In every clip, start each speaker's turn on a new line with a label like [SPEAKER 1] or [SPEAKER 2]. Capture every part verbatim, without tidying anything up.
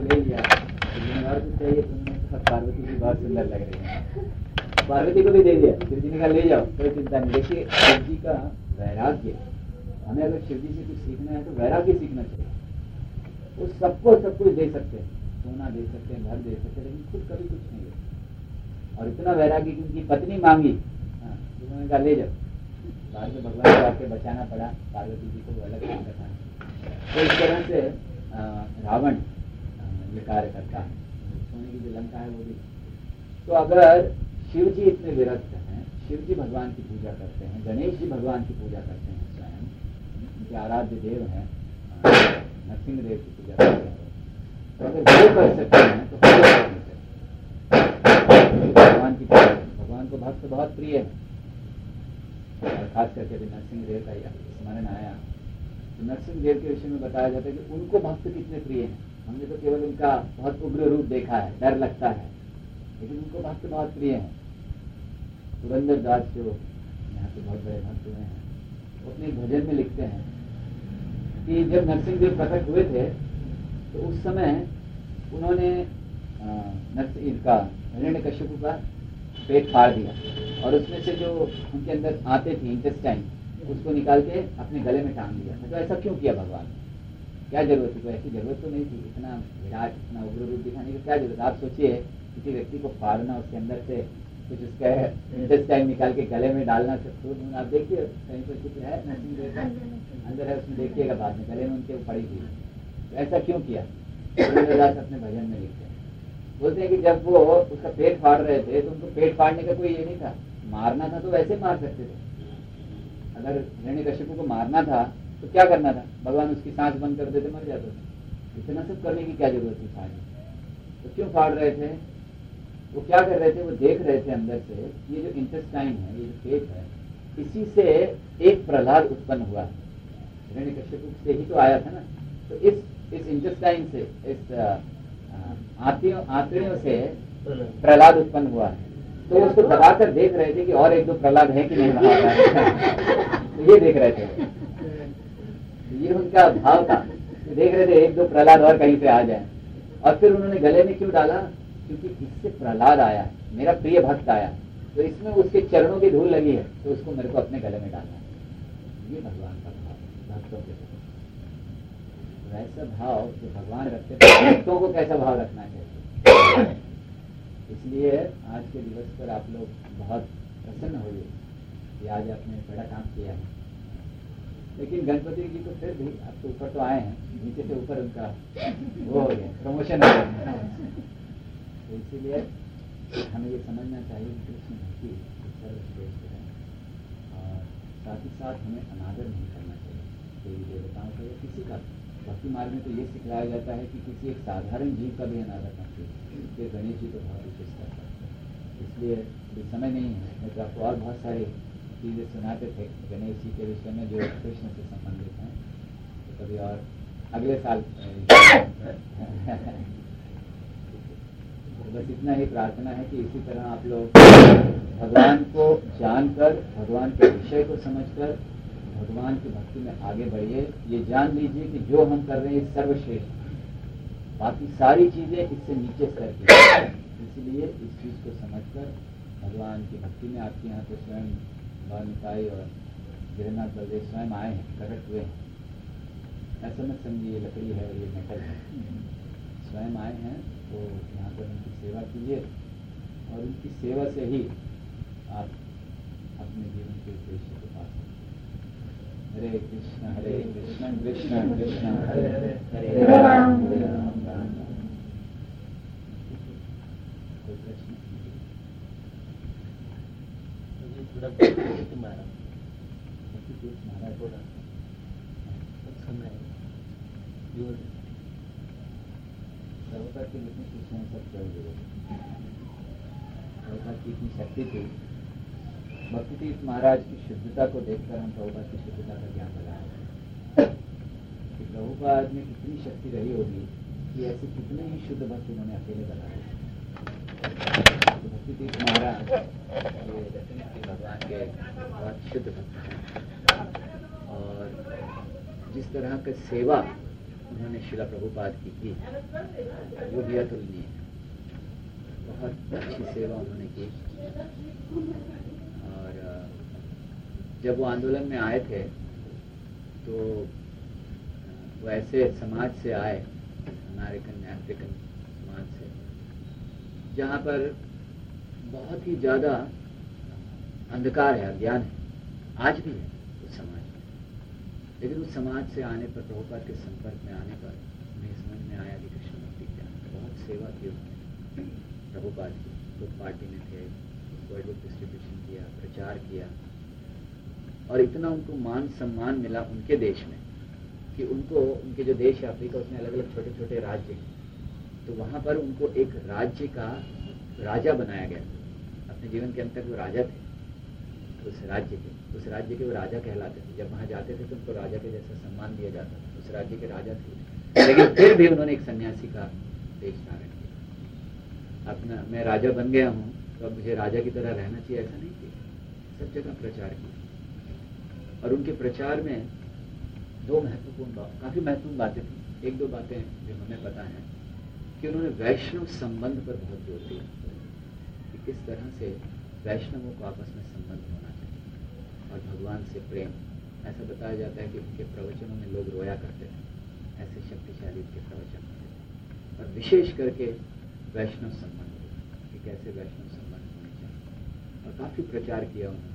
[SPEAKER 1] ले लिया, और कुछ चाहिए तो उन्होंने कहा पार्वती जी बहुत सुंदर लग रही है, पार्वती को भी दे दिया। शिव जी ने कहा ले जाओ, कोई चिंता नहीं। देखिए शिव जी का वैराग्य, हमें अगर शिव जी से कुछ सीखना है तो वैराग्य सीखना चाहिए। वो सबको सब कुछ दे सकते हैं, सोना दे सकते हैं, घर दे सकते हैं, लेकिन खुद कभी कुछ नहीं दे। और इतना वैराग्य कि उनकी पत्नी मांगी, हाँ उन्होंने कहा ले जाओ। बाद में भगवान को आके बचाना पड़ा, पार्वती जी को अलग काम करना। तो इस तरह से रावण ये कार्य करता है, सोने की जो लंका है वो भी। तो अगर शिव जी इतने विरक्त हैं, शिव जी भगवान की पूजा करते हैं, गणेश जी भगवान की पूजा करते हैं, स्वयं उनके आराध्य देव हैं, नरसिंह देव की पूजा करते हैं, तो अगर वो कर सकते हैं तो हम लोग कर सकते। भगवान की पूजा, भगवान को भक्त बहुत प्रिय है, और खास करके भी नरसिंह देव का स्मरण आया तो नरसिंह देव के विषय में बताया जाता है कि उनको भक्त कितने प्रिय हैं। हमने तो केवल उनका बहुत उग्र रूप देखा है, डर लगता है, लेकिन उनको भक्त बहुत प्रिय हैं। पुरंदर दास जो यहाँ पे बहुत बड़े भक्त हुए हैं, वो अपने भजन में लिखते हैं कि जब नरसिंह देव प्रकट हुए थे तो उस समय उन्होंने नरसिंह का हिरण्यकश्यप का पेट फाड़ दिया और उसमें से जो उनके अंदर आते थी इंटेस्टाइन, उसको निकाल के अपने गले में टांग दिया। तो ऐसा क्यों किया भगवान ने? क्या जरूरत थी? कोई ऐसी जरूरत तो नहीं थी, इतना विराट, इतना उग्र रूप दिखाने की क्या जरूरत? आप सोचिए किसी व्यक्ति को फाड़ना, उसके अंदर से कुछ उसका इंटेस्टाइन निकाल के गले में डालना, तो आप देखिए कहीं पर कुछ है नरसिंह देव का अंदर है, उसमें देखिएगा बाद में गले में उनके पड़ी थी। तो ऐसा क्यों किया? दास अपने भजन में लिखते हैं, बोलते हैं कि जब वो उसका पेट फाड़ रहे थे तो उनको पेट फाड़ने का कोई ये नहीं था, मारना था तो वैसे मार सकते थे। अगर हिरण्यकश्यप को मारना था तो क्या करना था? भगवान उसकी सांस बंद कर देते, मर जाते थे। इतना सब करने की क्या जरूरत थी फाड़ने? तो क्यों फाड़ रहे थे? वो क्या कर रहे थे? वो देख रहे थे अंदर से ये जो इंटेस्टाइन है, ये जो पेट है, इसी से एक प्रहलाद उत्पन्न हुआ। हिरण्यकश्यप से ही तो आया था ना। तो इस इस इंटेस्टाइन से, इस आंतड़ियों आंतड़ियों से प्रहलाद उत्पन्न हुआ है। तो उसको दबाकर देख रहे थे कि और एक दो प्रहलाद है कि नहीं वहां। तो ये देख रहे थे, ये उनका भाव था। देख रहे थे एक दो प्रहलाद और कहीं पे आ जाए। और फिर उन्होंने गले में क्यों डाला? क्योंकि इससे प्रहलाद आया, मेरा प्रिय भक्त आया, तो इसमें उसके चरणों की धूल लगी है, तो उसको मेरे को अपने गले में डालना है। ये भगवान का भाव भक्तों के साथ। वैसा भाव जो भगवान रखते हैं, भक्तों को कैसा भाव रखना चाहिए। इसलिए आज के दिवस पर आप लोग बहुत प्रसन्न होइए कि आज आपने बड़ा काम किया है। लेकिन गणपति जी को फिर भी आप तो ऊपर तो आए हैं, नीचे से ऊपर उनका वो हो गया, प्रमोशन हो गया। तो इसीलिए हमें ये समझना चाहिए कि कृष्ण भक्ति सर्वश्रेष्ठ है, और साथ ही साथ हमें अनादर नहीं करना चाहिए देवी देवताओं का या किसी का। भक्ति मार्ग में तो ये सिखाया जाता है कि किसी एक साधारण जीव का भी अनादर करना चाहिए। ये गणेश जी को बहुत विशेष करता है। इसलिए अभी समय नहीं है, मैं तो आपको और बहुत सारी चीज़ें सुनाते थे गणेश जी के विषय में जो कृष्ण से संबंधित हैं, तो कभी और अगले साल। तो बस इतना ही प्रार्थना है कि इसी तरह आप लोग भगवान को जानकर, भगवान के विषय को समझकर भगवान की भक्ति में आगे बढ़िए। ये जान लीजिए कि जो हम कर रहे हैं सर्वश्रेष्ठ, बाकी सारी चीज़ें इससे नीचे स्तर की है। इसलिए इस चीज़ को समझकर भगवान की भक्ति में आपके यहाँ तो स्वयं बालनिकाई और जगन्नाथ बलदेव स्वयं आए हैं, प्रकट हुए हैं। ऐसा मत समझिए ये लकड़ी है और ये मेटल है, स्वयं आए हैं। तो यहाँ पर उनकी सेवा कीजिए, और उनकी सेवा से ही आप अपने जीवन के उद्देश्य को पा सकते। हरे कृष्ण हरे कृष्ण कृष्ण कृष्ण हरे हरे, हरे राम हरे राम राम राम। कोई प्रश्न? तुम्हारा तुम्हारा थोड़ा समय प्रभुपाद के जितने शिष्य हैं सब चल गए। प्रभुपाद की इतनी शक्ति थी, भक्ति तीर्थ महाराज की शुद्धता को देखकर हम प्रभुपाद की शुद्धता का ज्ञान लगाए कि प्रभुपाद में कितनी शक्ति रही होगी कि ऐसे कितने ही शुद्ध भक्त उन्होंने अकेले बनाए। तो भक्ति तीर्थ महाराज ये दक्षिण भगवान के बहुत शुद्ध भक्त हैं, और जिस तरह की सेवा उन्होंने शिला प्रभुपाद की की वो भी अतुलनीय है। बहुत अच्छी सेवा उन्होंने की। और जब वो आंदोलन में आए थे तो वो ऐसे समाज से आए, अमेरिकन अफ्रीकन समाज से, जहाँ पर बहुत ही ज़्यादा अंधकार है, अज्ञान है, आज भी है उस समाज में। लेकिन उस समाज से आने पर, प्रभुपाद के संपर्क में आने पर उन्हें समझ में आया कि कृष्ण भक्ति क्या है। बहुत सेवा की उन्होंने प्रभुपाद की, खुद पार्टी में थे, वर्ल्ड बुक डिस्ट्रीब्यूशन किया, प्रचार किया, और इतना उनको मान सम्मान मिला उनके देश में कि उनको, उनके जो देश है अफ्रीका, उसमें अलग अलग छोटे छोटे राज्य हैं, तो वहाँ पर उनको एक राज्य का राजा बनाया गया। अपने जीवन के अंत तक वो राजा थे उस राज्य के, उस राज्य के वो राजा कहलाते थे। जब वहाँ जाते थे तो उनको राजा के जैसा सम्मान दिया जाता था, उस राज्य के राजा थे। लेकिन फिर भी उन्होंने एक सन्यासी का वेश धारण किया। अपना मैं राजा बन गया हूँ तो अब मुझे राजा की तरह रहना चाहिए, ऐसा नहीं किया। सब जगह प्रचार किया, और उनके प्रचार में दो महत्वपूर्ण बात, काफी महत्वपूर्ण बातें थी। एक दो बातें जो हमें पता है कि उन्होंने वैष्णव संबंध पर बहुत जोर दिया कि किस तरह से वैष्णवों को आपस में संबंध होना चाहिए और भगवान से प्रेम। ऐसा बताया जाता है कि उनके प्रवचनों में लोग रोया करते थे, ऐसे शक्तिशाली उनके प्रवचन होते थे। और विशेष करके वैष्णव संबंध कि कैसे वैष्णव संबंध होने चाहिए, और काफी प्रचार किया उन्होंने।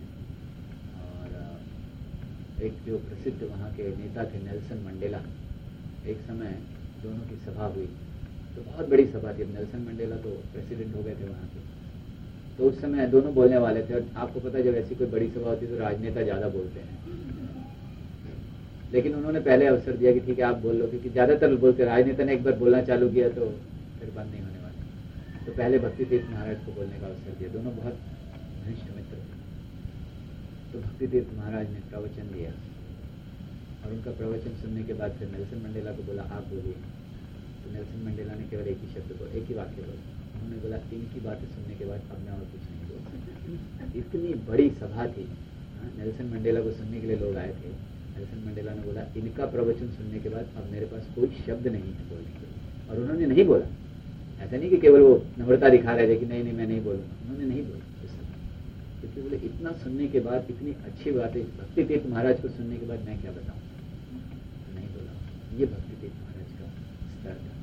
[SPEAKER 1] और एक जो प्रसिद्ध वहाँ के नेता थे नेल्सन मंडेला, एक समय दोनों की सभा हुई, तो बहुत बड़ी सभा थी। नेल्सन मंडेला तो प्रेसिडेंट हो गए थे वहाँ के, तो उस समय दोनों बोलने वाले थे। और आपको पता है जब ऐसी कोई बड़ी सभा होती है तो राजनेता ज़्यादा बोलते हैं, लेकिन उन्होंने पहले अवसर दिया कि ठीक है आप बोल लो, क्योंकि ज़्यादातर बोलते, राजनेता ने एक बार बोलना चालू किया तो फिर बंद नहीं होने वाले। तो पहले भक्ति तीर्थ महाराज को बोलने का अवसर दिया। दोनों बहुत घनिष्ठ मित्र थे। तो भक्ति तीर्थ महाराज ने प्रवचन दिया, और उनका प्रवचन सुनने के बाद फिर नेल्सन मंडेला को बोला आप बोलिए। तो नेल्सन मंडेला ने केवल एक ही शब्द बोला, एक ही वाक्य बोला। उन्होंने बोला इनकी बातें सुनने के बाद अब मैं और कुछ नहीं बोल। इतनी बड़ी सभा थी, नेल्सन मंडेला को सुनने के लिए लोग आए थे। नेल्सन मंडेला ने बोला इनका प्रवचन सुनने के बाद अब मेरे पास कोई शब्द नहीं है बोलने के लिए। और उन्होंने नहीं बोला। ऐसा नहीं कि केवल वो नम्रता दिखा रहे थे कि नहीं नहीं मैं नहीं बोलूँगा, उन्होंने नहीं बोला उस समय, क्योंकि बोले इतना सुनने के बाद, इतनी अच्छी बातें भक्ति तीर्थ महाराज को सुनने के बाद मैं क्या बताऊँ, नहीं बोला। ये भक्ति तीर्थ महाराज का स्तर था।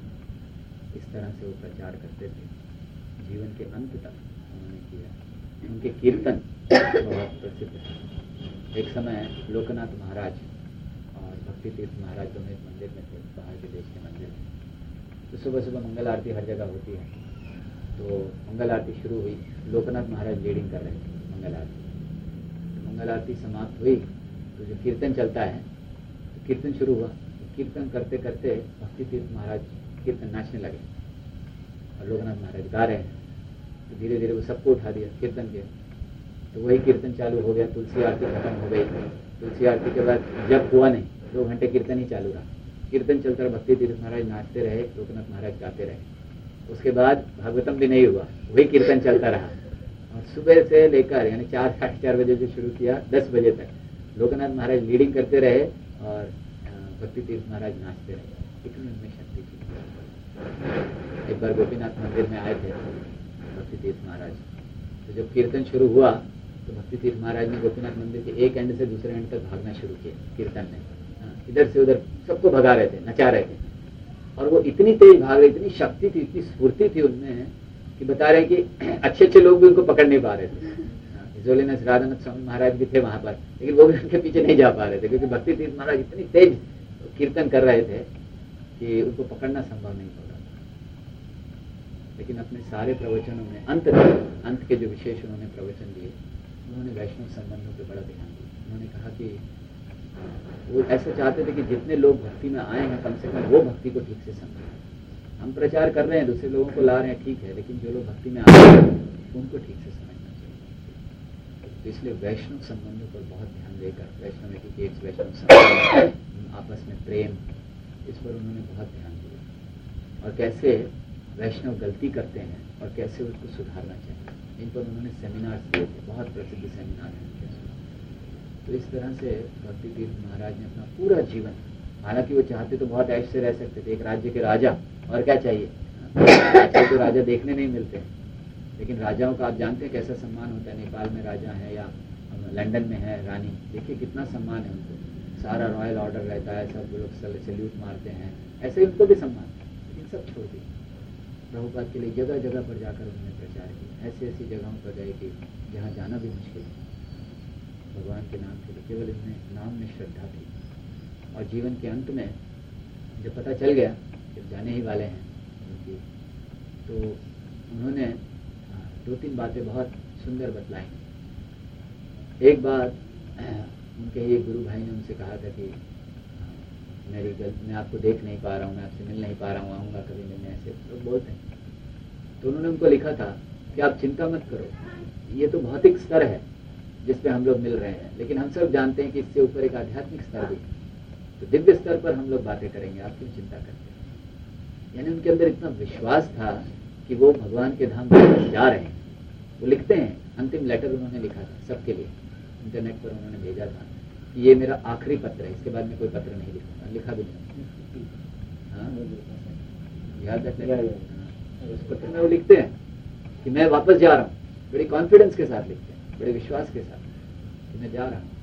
[SPEAKER 1] इस तरह से वो प्रचार करते थे, जीवन के अंत तक उन्होंने किया। उनके कीर्तन बहुत प्रसिद्ध थे। एक समय लोकनाथ महाराज और भक्ति तीर्थ महाराज दोनों एक मंदिर में थे, बाहर के देश के मंदिर में। तो सुबह सुबह मंगल आरती हर जगह होती है, तो मंगल आरती शुरू हुई। लोकनाथ महाराज लीडिंग कर रहे थे मंगल आरती। तो मंगल आरती समाप्त हुई तो जो कीर्तन चलता है, तो कीर्तन शुरू हुआ। तो कीर्तन करते करते भक्ति तीर्थ महाराज कीर्तन नाचने लगे, और लोकनाथ महाराज गा रहे हैं। तो धीरे धीरे वो सबको उठा दिया कीर्तन के। तो वही कीर्तन चालू हो गया। तुलसी आरती खत्म हो गई। तुलसी आरती के बाद जब हुआ नहीं, दो घंटे कीर्तन ही चालू रहा। कीर्तन चलता रहा, भक्ति तीर्थ महाराज नाचते रहे, लोकनाथ महाराज गाते रहे। उसके बाद भागवतम भी नहीं हुआ, वही कीर्तन चलता रहा। और सुबह से लेकर यानी चार साढ़े चार बजे से शुरू किया, दस बजे तक लोकनाथ महाराज लीडिंग करते रहे और भक्ति तीर्थ महाराज नाचते रहे। इतनी उनमें शक्ति थी। एक बार गोपीनाथ मंदिर में आए थे भक्ति तीर्थ महाराज। तो जब कीर्तन शुरू हुआ तो भक्ति तीर्थ महाराज ने गोपीनाथ मंदिर के एक एंड से दूसरे एंड तक भागना शुरू किया कीर्तन में। इधर से उधर सबको भगा रहे थे, नचा रहे थे। और वो इतनी तेज भाग रहे, इतनी शक्ति थी, इतनी स्फूर्ति थी उनमें कि बता रहे कि अच्छे अच्छे लोग भी उनको पकड़ नहीं पा रहे थे। जोलीनाथ राधानाथ स्वामी महाराज भी थे वहां पर, लेकिन वो भी उनके पीछे नहीं जा पा रहे थे, क्योंकि भक्ति तीर्थ महाराज इतनी तेज कीर्तन कर रहे थे कि उनको पकड़ना संभव नहीं हो रहा। लेकिन अपने सारे प्रवचनों में अंत अंत के जो विशेष उन्होंने प्रवचन दिए, उन्होंने वैष्णव संबंधों पर बड़ा ध्यान दिया। उन्होंने कहा कि वो ऐसा चाहते थे कि जितने लोग भक्ति में आए हैं, कम से कम वो भक्ति को ठीक से समझें। हम प्रचार कर रहे हैं, दूसरे लोगों को ला रहे हैं, ठीक है, लेकिन जो लोग भक्ति में आए हैं उनको ठीक से समझना चाहिए। तो इसलिए वैष्णव संबंधों पर बहुत ध्यान देकर, वैष्णव एटिकेट्स, वैष्णव संबंध, आपस में प्रेम, इस पर उन्होंने बहुत ध्यान दिया। और कैसे वैष्णव गलती करते हैं और कैसे उसको सुधारना चाहिए, इन पर उन्होंने सेमिनार्स दिए थे, बहुत प्रसिद्ध सेमिनार हैं। तो इस तरह से भक्ति तीर्थ महाराज ने अपना पूरा जीवन हालांकि वो चाहते तो बहुत ऐश से रह सकते थे, एक राज्य के राजा, और क्या चाहिए। आजकल तो राजा देखने नहीं मिलते, लेकिन राजाओं का आप जानते हैं कैसा सम्मान होता है। नेपाल में राजा है या लंदन में है रानी, देखिए कितना सम्मान है उनको, सारा रॉयल ऑर्डर रहता है, सब लोग सैल्यूट मारते हैं, ऐसे ही उनको भी सम्मान। लेकिन सब छोड़ दिए, प्रभुपाद के लिए जगह जगह पर जाकर उन्होंने प्रचार किया। ऐसी ऐसी जगहों पर गए कि जहाँ जाना भी मुश्किल है। भगवान के नाम के लिए केवल इनमें नाम में श्रद्धा थी। और जीवन के अंत में जब पता चल गया कि जाने ही वाले हैं उनकी, तो उन्होंने दो तीन बातें बहुत सुंदर बतलाई। एक बात, उनके ही एक गुरु भाई ने उनसे कहा था कि मेरी गलती, मैं आपको देख नहीं पा रहा हूँ, मैं आपसे मिल नहीं पा रहा हूँ, आऊँगा कभी मिलने, ऐसे लोग बोलते हैं। तो उन्होंने उनको लिखा था कि आप चिंता मत करो, ये तो भौतिक स्तर है जिस पे हम लोग मिल रहे हैं, लेकिन हम सब जानते हैं कि इससे ऊपर एक आध्यात्मिक स्तर भी, तो दिव्य स्तर पर हम लोग बातें करेंगे, आप क्यों चिंता करते हैं। यानी उनके अंदर इतना विश्वास था कि वो भगवान के धाम जा रहे हैं। वो लिखते हैं, अंतिम लेटर उन्होंने लिखा था सबके लिए, इंटरनेट पर उन्होंने भेजा था कि ये मेरा आखिरी पत्र है, इसके बाद मैं कोई पत्र नहीं लिखूंगा, लिखा भी नहीं। हाँ, याद रखना। उस पत्र में वो लिखते हैं कि मैं वापस जा रहा हूँ, बड़ी कॉन्फिडेंस के साथ लिखते हैं, बड़े विश्वास के साथ कि मैं जा रहा हूँ।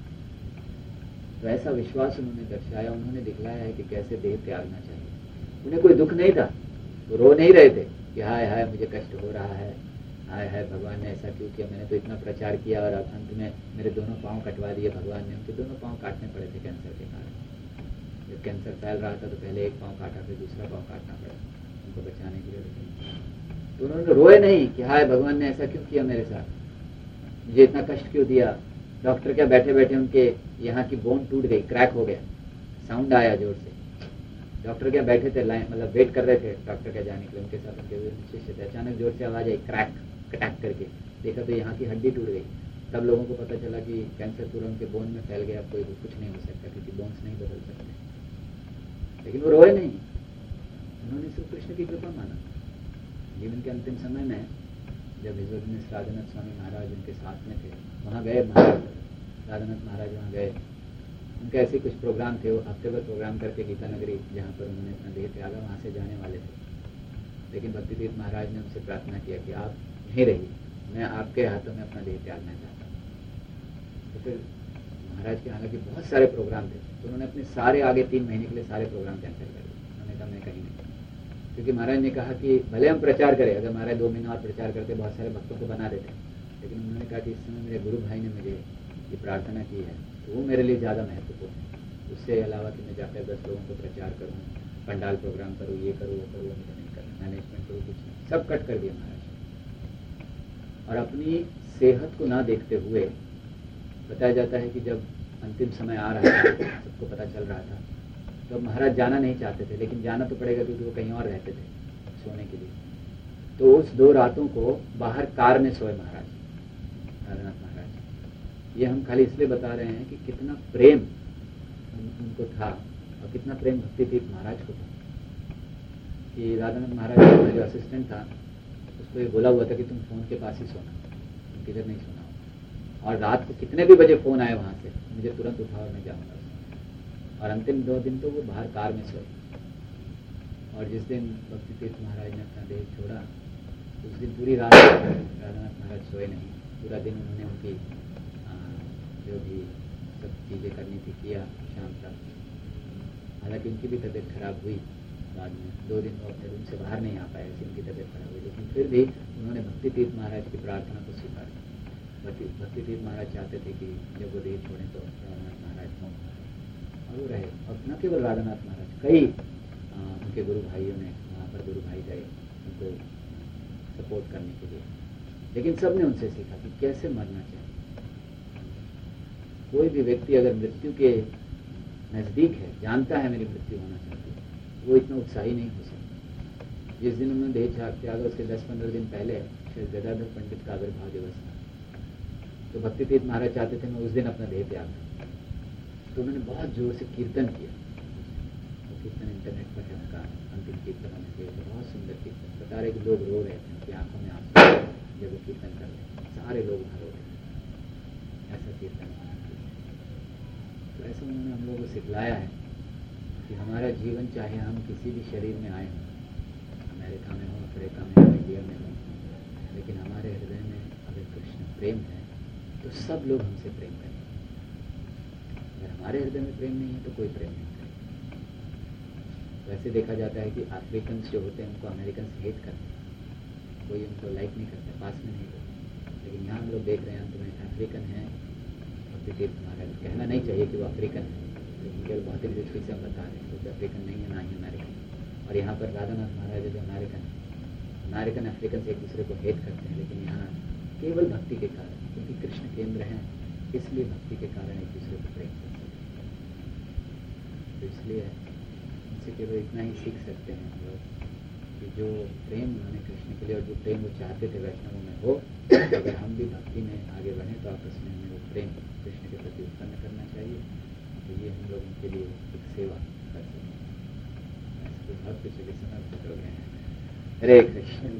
[SPEAKER 1] तो ऐसा विश्वास उन्होंने दर्शाया, उन्होंने दिखलाया है कि कैसे देह त्यागना चाहिए। उन्हें कोई दुख नहीं था, वो रो नहीं रहे थे कि हाय हाय मुझे कष्ट हो रहा है, हाय हाय भगवान ने ऐसा क्यों किया, मैंने तो इतना प्रचार किया और अब अंत में मेरे दोनों पाँव कटवा दिए भगवान ने। उनके दोनों पाँव काटने पड़े थे कैंसर के कारण। जब कैंसर फैल रहा था तो पहले एक पाँव काटा, फिर दूसरा पाँव काटना पड़ा उनको बचाने के लिए। तो उन्होंने रोए नहीं कि हाय भगवान ने ऐसा क्यों किया मेरे साथ, मुझे इतना कष्ट क्यों दिया। डॉक्टर क्या बैठे बैठे उनके यहाँ की बोन टूट गई, क्रैक हो गया, साउंड आया जोर से। डॉक्टर क्या बैठे थे, लाइन मतलब वेट कर रहे थे डॉक्टर के जाने के लिए, उनके साथ उनके शिष्य थे। अचानक जोर से आवाज आई, क्रैक, कटैक करके देखा तो यहाँ की हड्डी टूट गई। तब लोगों को पता चला कि कैंसर पूरा उनके बोन में फैल गया, कोई कुछ नहीं हो सकता क्योंकि बोन्स नहीं बदल सकते। लेकिन वो रोए नहीं, उन्होंने सिर्फ कृष्ण की कृपा माना। जीवन के अंतिम समय में जब हिजोदनीस राधानाथ स्वामी महाराज उनके साथ में थे, वहाँ गए महाराज, राधानाथ महाराज वहाँ गए, उनके ऐसे कुछ प्रोग्राम थे, वो हफ्ते भर प्रोग्राम करके गीता नगरी जहाँ पर उन्होंने अपना देह त्यागा वहाँ से जाने वाले थे। लेकिन भक्तितीर्थ महाराज ने उनसे प्रार्थना किया कि आप यहीं रहिए, मैं आपके हाथों में अपना देह त्यागना चाहता हूँ। तो फिर महाराज के हालांकि बहुत सारे प्रोग्राम थे, तो उन्होंने अपने सारे आगे तीन महीने के लिए सारे प्रोग्राम कैंसिल कर दिए। उन्होंने कहा मैं कहीं नहीं, क्योंकि महाराज ने कहा कि भले हम प्रचार करें, अगर महाराज दो महीना और प्रचार करते बहुत सारे भक्तों को बना देते, लेकिन उन्होंने कहा कि इस समय मेरे गुरु भाई ने मुझे ये प्रार्थना की है तो वो मेरे लिए ज़्यादा महत्वपूर्ण है। उससे अलावा कि मैं जाकर दस लोगों को प्रचार करूँ, पंडाल प्रोग्राम करूँ, ये करूँ वो करूँ, मुझे नहीं करना, मैनेजमेंट करूँ, कुछ नहीं, सब कट कर दिया महाराज। और अपनी सेहत को ना देखते हुए, बताया जाता है कि जब अंतिम समय आ रहा था, सबको पता चल रहा था, तो महाराज जाना नहीं चाहते थे, लेकिन जाना तो पड़ेगा क्योंकि वो कहीं और रहते थे सोने के लिए। तो उस दो रातों को बाहर कार में सोए महाराज, राधानाथ महाराज। ये हम खाली इसलिए बता रहे हैं कि कितना प्रेम उनको था और कितना प्रेम भक्तितीर्थ महाराज को था कि राधानाथ महाराज का जो असिस्टेंट था उसको ये बोला हुआ था कि तुम फोन के पास ही सोना, तुम किधर नहीं सोना। और रात को कितने भी बजे फोन आए वहाँ से, मुझे तुरंत उठाओ, मैं जाऊँगा। और अंतिम दो दिन तो वो बाहर कार में सोए। और जिस दिन भक्तितीर्थ महाराज ने अपना देह छोड़ा, उस दिन पूरी रात राधानाथ महाराज सोए नहीं, पूरा दिन उन्होंने उनकी जो भी सब चीज़ें करनी थी किया शाम तक। हालांकि उनकी भी तबीयत खराब हुई बाद में, दो दिन वो अपने रूम से बाहर नहीं आ पाए, ऐसी उनकी तबीयत खराब हुई, लेकिन फिर भी उन्होंने भक्तितीर्थ महाराज की प्रार्थना को स्वीकार किया। भक्ति भक्तितीर्थ महाराज चाहते थे कि जब वो देह छोड़ें तो राधानाथ महाराज हों, और वो रहे। और न केवल राधानाथ महाराज, कई उनके गुरु भाइयों ने वहाँ पर गुरु भाई गए उनको सपोर्ट करने के लिए, लेकिन सब ने उनसे सीखा कि कैसे मरना चाहिए। कोई भी व्यक्ति अगर मृत्यु के नज़दीक है, जानता है मेरी मृत्यु होना चाहती है, वो इतना उत्साही नहीं हो सकता। जिस दिन उन्होंने देह त्यागा उसके दस पंद्रह दिन पहले श्री गदाधर पंडित का आविर्भाव दिवस था, तो भक्तितीर्थ महाराज चाहते थे मैं उस दिन अपना देह त्याग दूं। तो उन्होंने बहुत जोर से कीर्तन किया, वो कीर्तन इंटरनेट पर है उनका, अंतिम कीर्तन होने के बहुत सुंदर कीर्तन, बता रहे कि लोग रो रहे थे, उनकी आंखों में आंसू जब वो कीर्तन कर रहे थे, सारे लोग वहाँ रो रहे थे, ऐसा कीर्तन। तो ऐसा उन्होंने हम लोगों को सिखलाया है कि हमारा जीवन चाहे हम किसी भी शरीर में आए हों, अमेरिका में हो, अफ्रीका में हो, इंडिया में हो, लेकिन हमारे हृदय में अगर कृष्ण प्रेम है तो सब लोग हमसे प्रेम करेंगे। अगर हमारे हृदय में प्रेम नहीं है तो कोई प्रेम नहीं करेगा। वैसे देखा जाता है कि अफ्रीकन जो होते हैं उनको अमेरिकन हेट करते हैं, कोई उनको लाइक नहीं करता, पास में नहीं करता। लेकिन यहाँ हम लोग देख रहे हैं तो अफ्रीकन है, हमारा कहना नहीं चाहिए कि वो अफ्रीकन है, लेकिन केवल भौतिक दृष्टि से हम बता रहे हैं तो अफ्रीकन नहीं है, ना ही अमेरिकन। और यहाँ पर राधानाथ महाराज जो अमेरिकन है, अमेरिकन अफ्रीकन से एक दूसरे को हेट करते हैं, लेकिन यहाँ केवल भक्ति के कारण, क्योंकि कृष्ण केंद्र हैं, इसलिए भक्ति के कारण एक दूसरे को प्रेम करते हैं। तो इसलिए इनसे केवल इतना ही सीख सकते हैं हम लोग कि जो प्रेम उन्होंने कृष्ण के लिए और जो प्रेम वो चाहते थे वैष्णवों में हो, अगर हम भी भक्ति में आगे बढ़ें तो आपस में हमें वो प्रेम कृष्ण के प्रति उत्पन्न करना चाहिए। तो ये हम लोग उनके लिए एक सेवा कर सकते हैं। ऐसे बहुत कुछ अभी समर्पित हो गए हैं। Hare Krishna.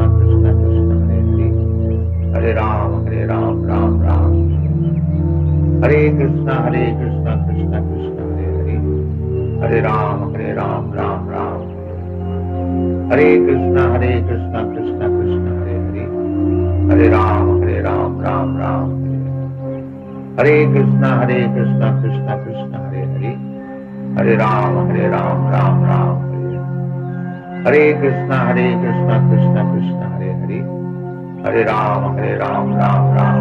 [SPEAKER 2] Krishna Krishna Krishna Hare Hare, Hare Ram Hare Ram Ram Ram Hare Krishna, Hare Krishna Krishna Krishna Hare Hare, Hare Ram Hare Ram Ram Ram Hare Krishna, Hare Krishna Krishna Krishna Hare Hare, Hare Ram Hare Ram Ram Ram Hare Krishna, Hare Krishna Krishna Krishna Hare Hare, Hare Ram Hare Ram Ram Ram Hare Krishna, Hare Krishna Krishna Krishna Hare Hare, Hare Ram Hare Ram Ram Ram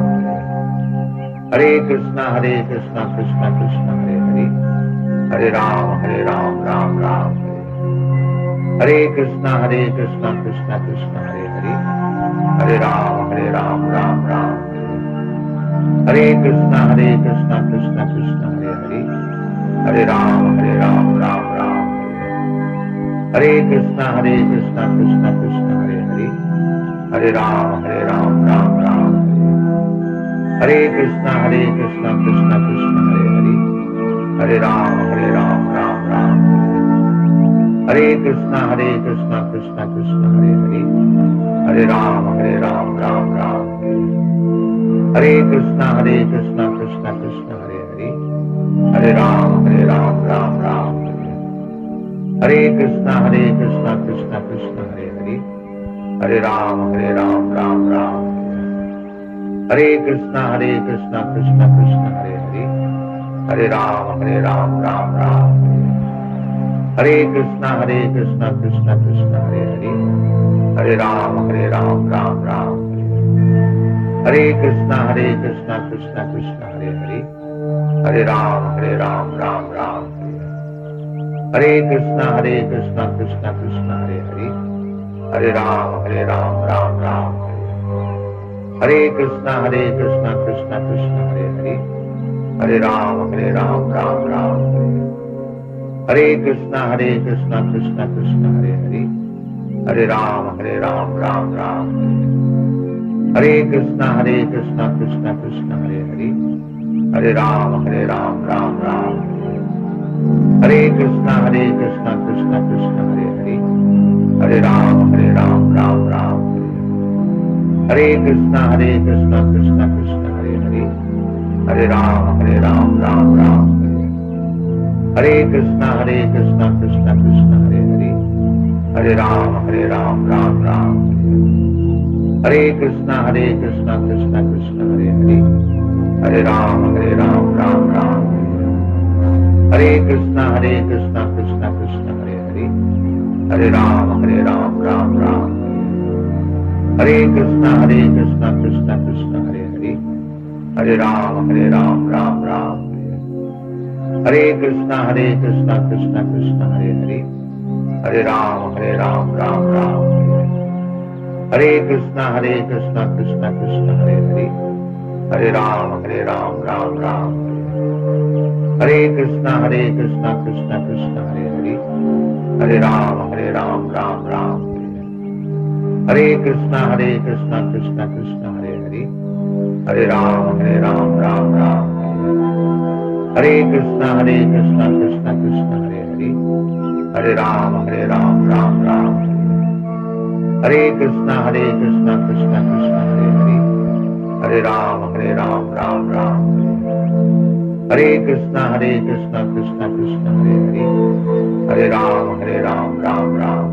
[SPEAKER 2] Hare Krishna, Hare Krishna Krishna Krishna Hare Hare, Hare Ram Hare Ram Ram Ram Hare Krishna, Hare Krishna Krishna Krishna Hare Hare, Hare Ram Hare Ram Ram Ram Hare Krishna, Hare Krishna Krishna Krishna Hare Hare, Hare Ram Hare Ram Ram Ram Hare Krishna, Hare Krishna Krishna Krishna Hare Hare, Hare Ram Hare Ram Ram Ram Hare Krishna, Hare Krishna Krishna Krishna Hare Hare, Hare Ram Hare Ram Ram Ram Hare Krishna, Hare Krishna Krishna Krishna Hare Hare, Hare Ram Hare Ram Ram Ram Hare Krishna, Hare Krishna Krishna Krishna Hare Hare, Hare Ram Hare Ram Ram Ram Hare Krishna, Hare Krishna Krishna Krishna Hare Hare, Hare Ram Hare Ram Ram Ram Hare Krishna, Hare Krishna Krishna Krishna Hare Hare, Hare Ram Hare Ram Ram Ram Hare Krishna, Hare Krishna Krishna Krishna Hare Hare, Hare Ram Hare Ram Ram Ram Hare Krishna, Hare Krishna Krishna Krishna Hare Hare, Hare Ram Hare Ram Ram Ram Hare Krishna, Hare Krishna Krishna Krishna Hare Hare, Hare Ram Hare Ram Ram Ram Hare Krishna, Hare Krishna Krishna Krishna Hare Hare, Hare Ram Hare Ram Ram Ram Hare Krishna, Hare Krishna Krishna Krishna Hare Hare, Hare Ram Hare Ram Ram Ram Hare Krishna, Hare Krishna Krishna Krishna Hare Hare, Hare Ram Hare Ram Ram Ram Hare Krishna, Hare Krishna Krishna Krishna Hare Hare, Hare Ram Hare Ram Ram Ram Hare Krishna, Hare Krishna Krishna Krishna Hare Hare, Hare Ram Hare Ram Ram Ram Hare Krishna, Hare Krishna Krishna Krishna Hare Hare, Hare Ram Hare Ram Ram Ram Hare Krishna, Hare Krishna Krishna Krishna Hare Hare, Hare Ram Hare Ram Ram Ram Hare Krishna, Hare Krishna Krishna Krishna Hare Hare, Hare Ram Hare Ram Ram Ram Hare Krishna, Hare Krishna Krishna Krishna Hare Hare, Hare Ram Hare Ram Ram Ram Hare Krishna, Hare Krishna Krishna Krishna Hare Hare, Hare Ram Hare Ram Ram Ram Hare Krishna, Hare Krishna Krishna Krishna Hare Hare, Hare Ram Hare Ram Ram Ram Hare Krishna, Hare Krishna Krishna Krishna Hare Hare, Hare Ram Hare Ram Ram Ram Hare Krishna, Hare Krishna Krishna Krishna Hare Hare, Hare Ram Hare Ram Ram Ram Hare Krishna, Hare Krishna Krishna Krishna Hare Hare, Hare Ram Hare Ram Ram Ram Hare Krishna, Hare Krishna Krishna Krishna Hare Hare, Hare Ram Hare Ram Ram Ram Hare Krishna, Hare Krishna Krishna Krishna Hare Hare, Hare Ram Hare Ram Ram Ram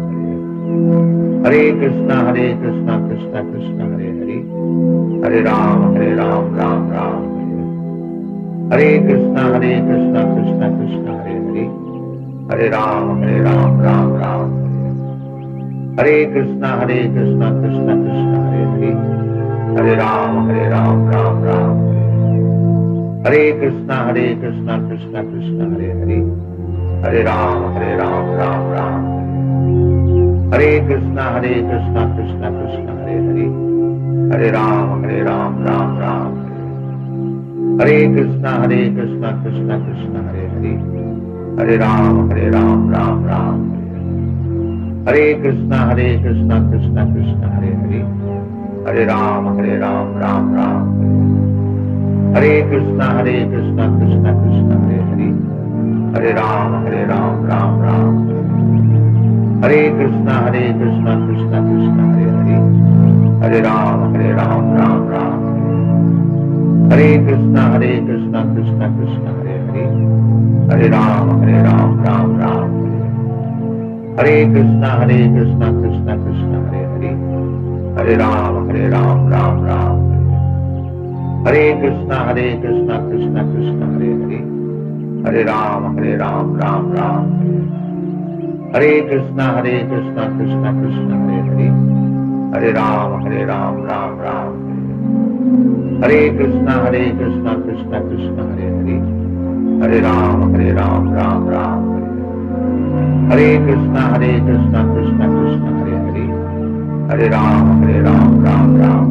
[SPEAKER 2] Hare Krishna, Hare Krishna Krishna Krishna Hare Hare, Hare Ram Hare Ram Ram Ram Hare Krishna, Hare Krishna Krishna Krishna Hare Hare, Hare Ram Hare Ram Ram Ram Hare Krishna, Hare Krishna Krishna Krishna Hare Hare, Hare Ram Hare Ram Ram Ram Hare Krishna, Hare Krishna Krishna Krishna Hare Hare, Hare Ram Hare Ram Ram Ram Hare Krishna, Hare Krishna Krishna Krishna Hare Hare, Hare Ram Hare Ram Ram Ram Hare Krishna, Hare Krishna Krishna Krishna Hare Hare, Hare Ram Hare Ram Ram Ram Hare Krishna, Hare Krishna Krishna Krishna Hare Hare, Hare Ram Hare Ram Ram Ram Hare Krishna, Hare Krishna Krishna Krishna Hare Hare, Hare Ram Hare Ram Ram Ram Hare Krishna Hare Krishna Krishna Krishna Hare Hare, Hare Ram Hare Ram Ram Ram Hare Krishna Hare Krishna Krishna Krishna Hare Hare, Hare Ram Hare Ram Ram Ram Hare Krishna Hare Krishna Krishna Krishna Hare Hare, Hare Ram Hare Ram Ram Ram Hare Krishna Hare Krishna Krishna Krishna Hare Hare, Hare Ram Hare Ram Ram Ram Hare Krishna Hare Krishna Krishna Krishna Hare Hare, Hare Ram Hare Ram Ram Ram Hare Krishna Hare Krishna Krishna Krishna Hare Hare, Hare Ram Hare Ram Ram Ram Hare Krishna Hare Krishna Krishna Krishna Hare Hare, Hare Ram Hare Ram Ram Ram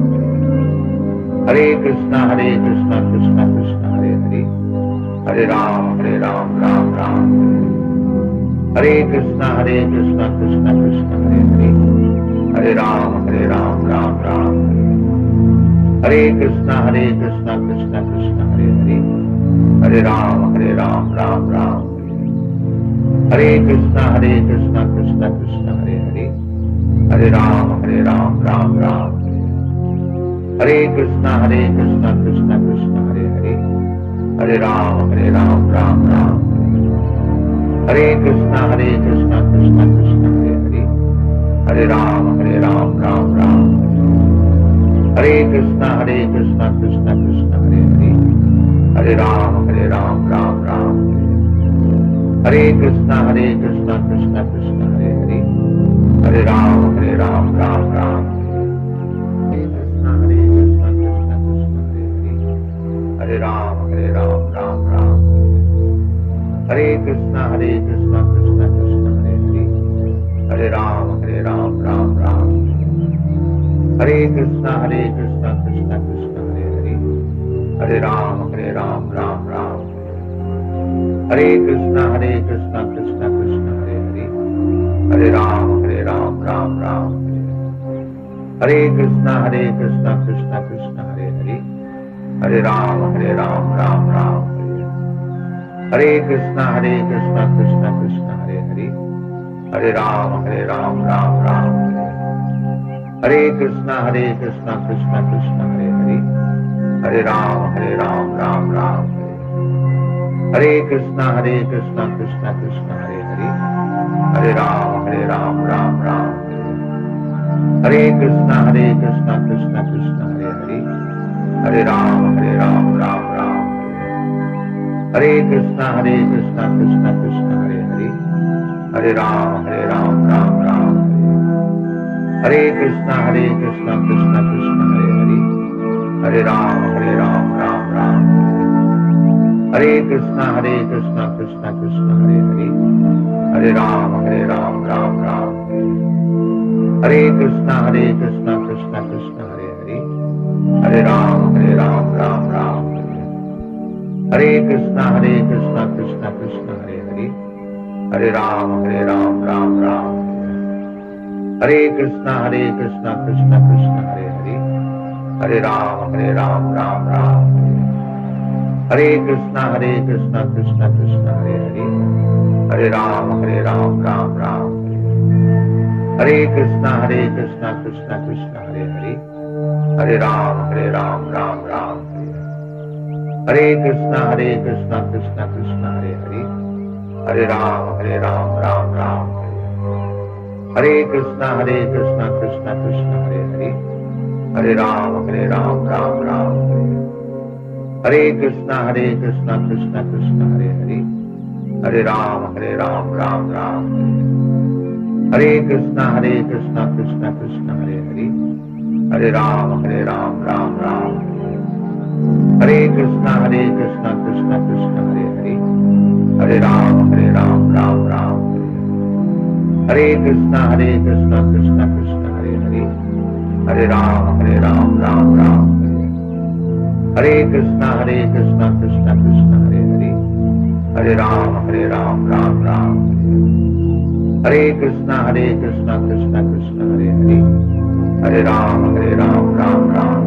[SPEAKER 2] Hare Krishna Hare Krishna Krishna Krishna Hare Hare, Hare Ram Hare Ram Ram Ram Hare Krishna Hare Krishna Krishna Krishna Hare Hare, Hare Ram Hare Ram Ram Ram Hare Krishna Hare Krishna Krishna Krishna Hare Hare, Hare Ram Hare Ram Ram Ram Hare Krishna Hare Krishna Krishna Krishna Hare Hare, Hare Ram Hare Ram Ram Ram Hare Krishna Hare Krishna Krishna Krishna Hare Hare, Hare Ram Hare Ram Ram Ram Hare Krishna Hare Krishna Krishna Krishna Hare Hare, Hare Ram Hare Ram Ram Ram Hare Krishna Hare Krishna Krishna Krishna Hare Hare, Hare Ram Hare Ram Ram Ram Hare Krishna Hare Krishna Krishna Krishna Hare Hare, Hare Ram Hare Ram Ram Ram Hare Krishna Hare Krishna Krishna Krishna Hare Hare, Hare Ram Hare Ram Ram Ram Hare Krishna Hare Krishna Krishna Krishna Hare Hare, Hare Ram Hare Ram Ram Ram Hare Krishna Hare Krishna Krishna Krishna Hare Hare, Hare Ram Hare Ram Ram Ram Hare Krishna Hare Krishna Krishna Krishna Hare Hare, Hare Ram Hare Ram Ram Ram Hare Krishna Hare Krishna Krishna Krishna Hare Hare, Hare Ram Hare Ram Ram Ram Hare Krishna Hare Krishna Krishna Krishna Hare Hare, Hare Ram Hare Ram Ram Ram Hare Krishna Hare Krishna Krishna Krishna Hare Hare, Hare Ram Hare Ram Ram Ram Hare Krishna Hare Krishna Krishna Krishna Hare Hare, Hare Ram Hare Ram Ram Ram Hare Krishna Hare Krishna Krishna Krishna Hare Hare, Hare Ram Hare Ram Ram Ram Hare Krishna Hare Krishna Krishna Krishna Hare Hare, Hare Ram Hare Ram Ram Ram Hare Krishna Hare Krishna Krishna Krishna Hare Hare, Hare Ram Hare Ram Ram Ram Hare Krishna Hare Krishna Krishna Krishna Hare Hare, Hare Ram Hare Ram Ram Ram Hare Krishna Hare Krishna Krishna Krishna Hare Hare, Hare Ram Hare Ram Ram Ram Hare Krishna Hare Krishna Krishna Krishna Hare Hare, Hare Ram Hare Ram Ram Ram Hare Krishna Hare Krishna Krishna Krishna Hare Hare, Hare Ram Hare Ram Ram Ram Hare Krishna Hare Krishna Krishna Krishna Hare Hare, Hare Ram Hare Ram Ram Ram Hare Krishna Hare Krishna Krishna Krishna Hare Hare, Hare Ram Hare Ram Ram Ram Hare Krishna Hare Krishna Krishna Krishna Hare Hare, Hare Ram Hare Ram Ram Ram Hare Krishna Hare Krishna Krishna Krishna Hare Hare, Hare Ram Hare Ram Ram Ram Hare Krishna Hare Krishna Krishna Krishna Hare Hare, Hare Ram Hare Ram Ram Ram Hare Krishna Hare Krishna Krishna Krishna Hare Hare, Hare Ram Hare Ram Ram Ram Hare Krishna Hare Krishna Krishna Krishna Hare Hare, Hare Ram Hare Ram Ram Ram Hare Krishna Hare Krishna Krishna Krishna Hare Hare, Hare Ram Hare Ram Ram Ram Hare Krishna Hare Krishna Krishna Krishna Hare Hare, Hare Ram Hare Ram Ram Ram Hare Krishna Hare Krishna Krishna Krishna Hare Hare, Hare Ram Hare Ram Ram Ram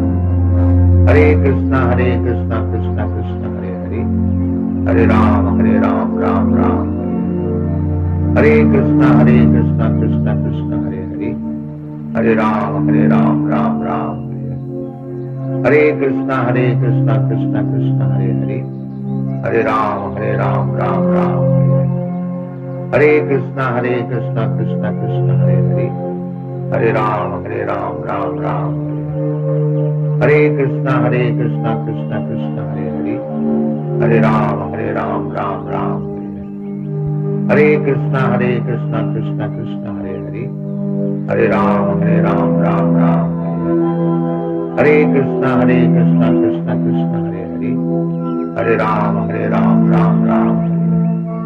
[SPEAKER 2] Hare Krishna Hare Krishna Krishna Krishna Hare Hare, Hare Ram Hare Ram Ram Ram Hare Hare Krishna Hare Krishna Krishna Krishna Hare Hare, Hare Ram Hare Ram Ram Ram Hare Hare, Hare Krishna Hare Krishna Krishna Krishna Hare Hare, Hare Ram Hare Ram Ram Ram Hare Hare, Hare Krishna Hare Krishna Krishna Krishna Hare Hare, Hare Ram Hare Ram Ram Ram Hare Hare, Hare Krishna Hare Krishna Krishna Krishna Hare Hare, Hare Ram Hare Ram Ram Ram Hare Hare, Hare Krishna Hare Krishna Krishna Krishna Hare Hare, Hare Ram Hare Ram Ram Ram Hare Hare, Hare Krishna Hare Krishna Krishna Krishna Hare Hare, Hare Ram Hare Ram Ram Ram Hare Hare,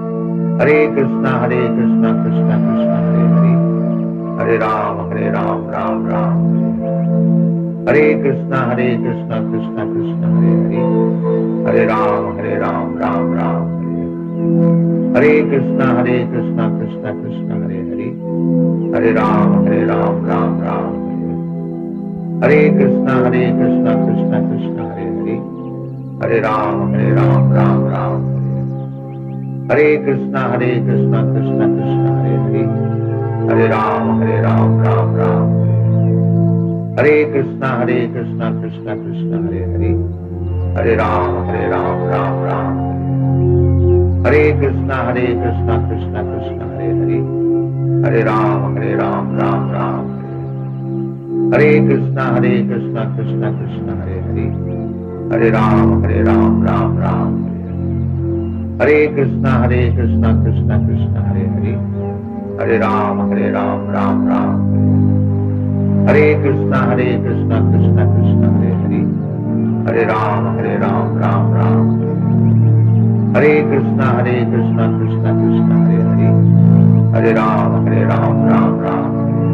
[SPEAKER 2] Hare Krishna Hare Krishna Krishna Krishna Hare Hare, Hare Ram Hare Ram Ram Ram Hare Hare, Hare Krishna Hare Krishna Krishna Krishna Hare Hare, Hare Ram Hare Ram Ram Ram Hare Hare, Hare Krishna Hare Krishna Krishna Krishna Hare Hare, Hare Ram Hare Ram Ram Ram Hare Hare, Hare Krishna Hare Krishna Krishna Krishna Hare Hare, Hare Ram Hare Ram Ram Ram Hare Hare, Hare Krishna Hare Krishna Krishna Krishna Hare Hare, Hare Ram Hare Ram Ram Ram Hare Hare, Hare Krishna Hare Krishna Krishna Krishna Hare Hare, Hare Ram Hare Ram Ram Ram Hare Hare, Hare Krishna Hare Krishna Krishna Krishna Hare Hare, Hare Ram Hare Ram Ram Ram Hare Hare, Hare Krishna Hare Krishna Krishna Krishna Hare Hare, Hare Ram Hare Ram Ram Ram Hare Hare, Hare Krishna Hare Krishna Krishna Krishna Hare Hare, Hare Ram Hare Ram Ram Ram Hare Hare, Hare Krishna Hare Krishna Krishna Krishna Hare Hare, Hare Ram Hare Ram Ram Ram Hare Hare, Hare Krishna Hare Krishna Krishna Krishna Hare Hare, Hare Ram Hare Ram Ram Ram Hare Hare,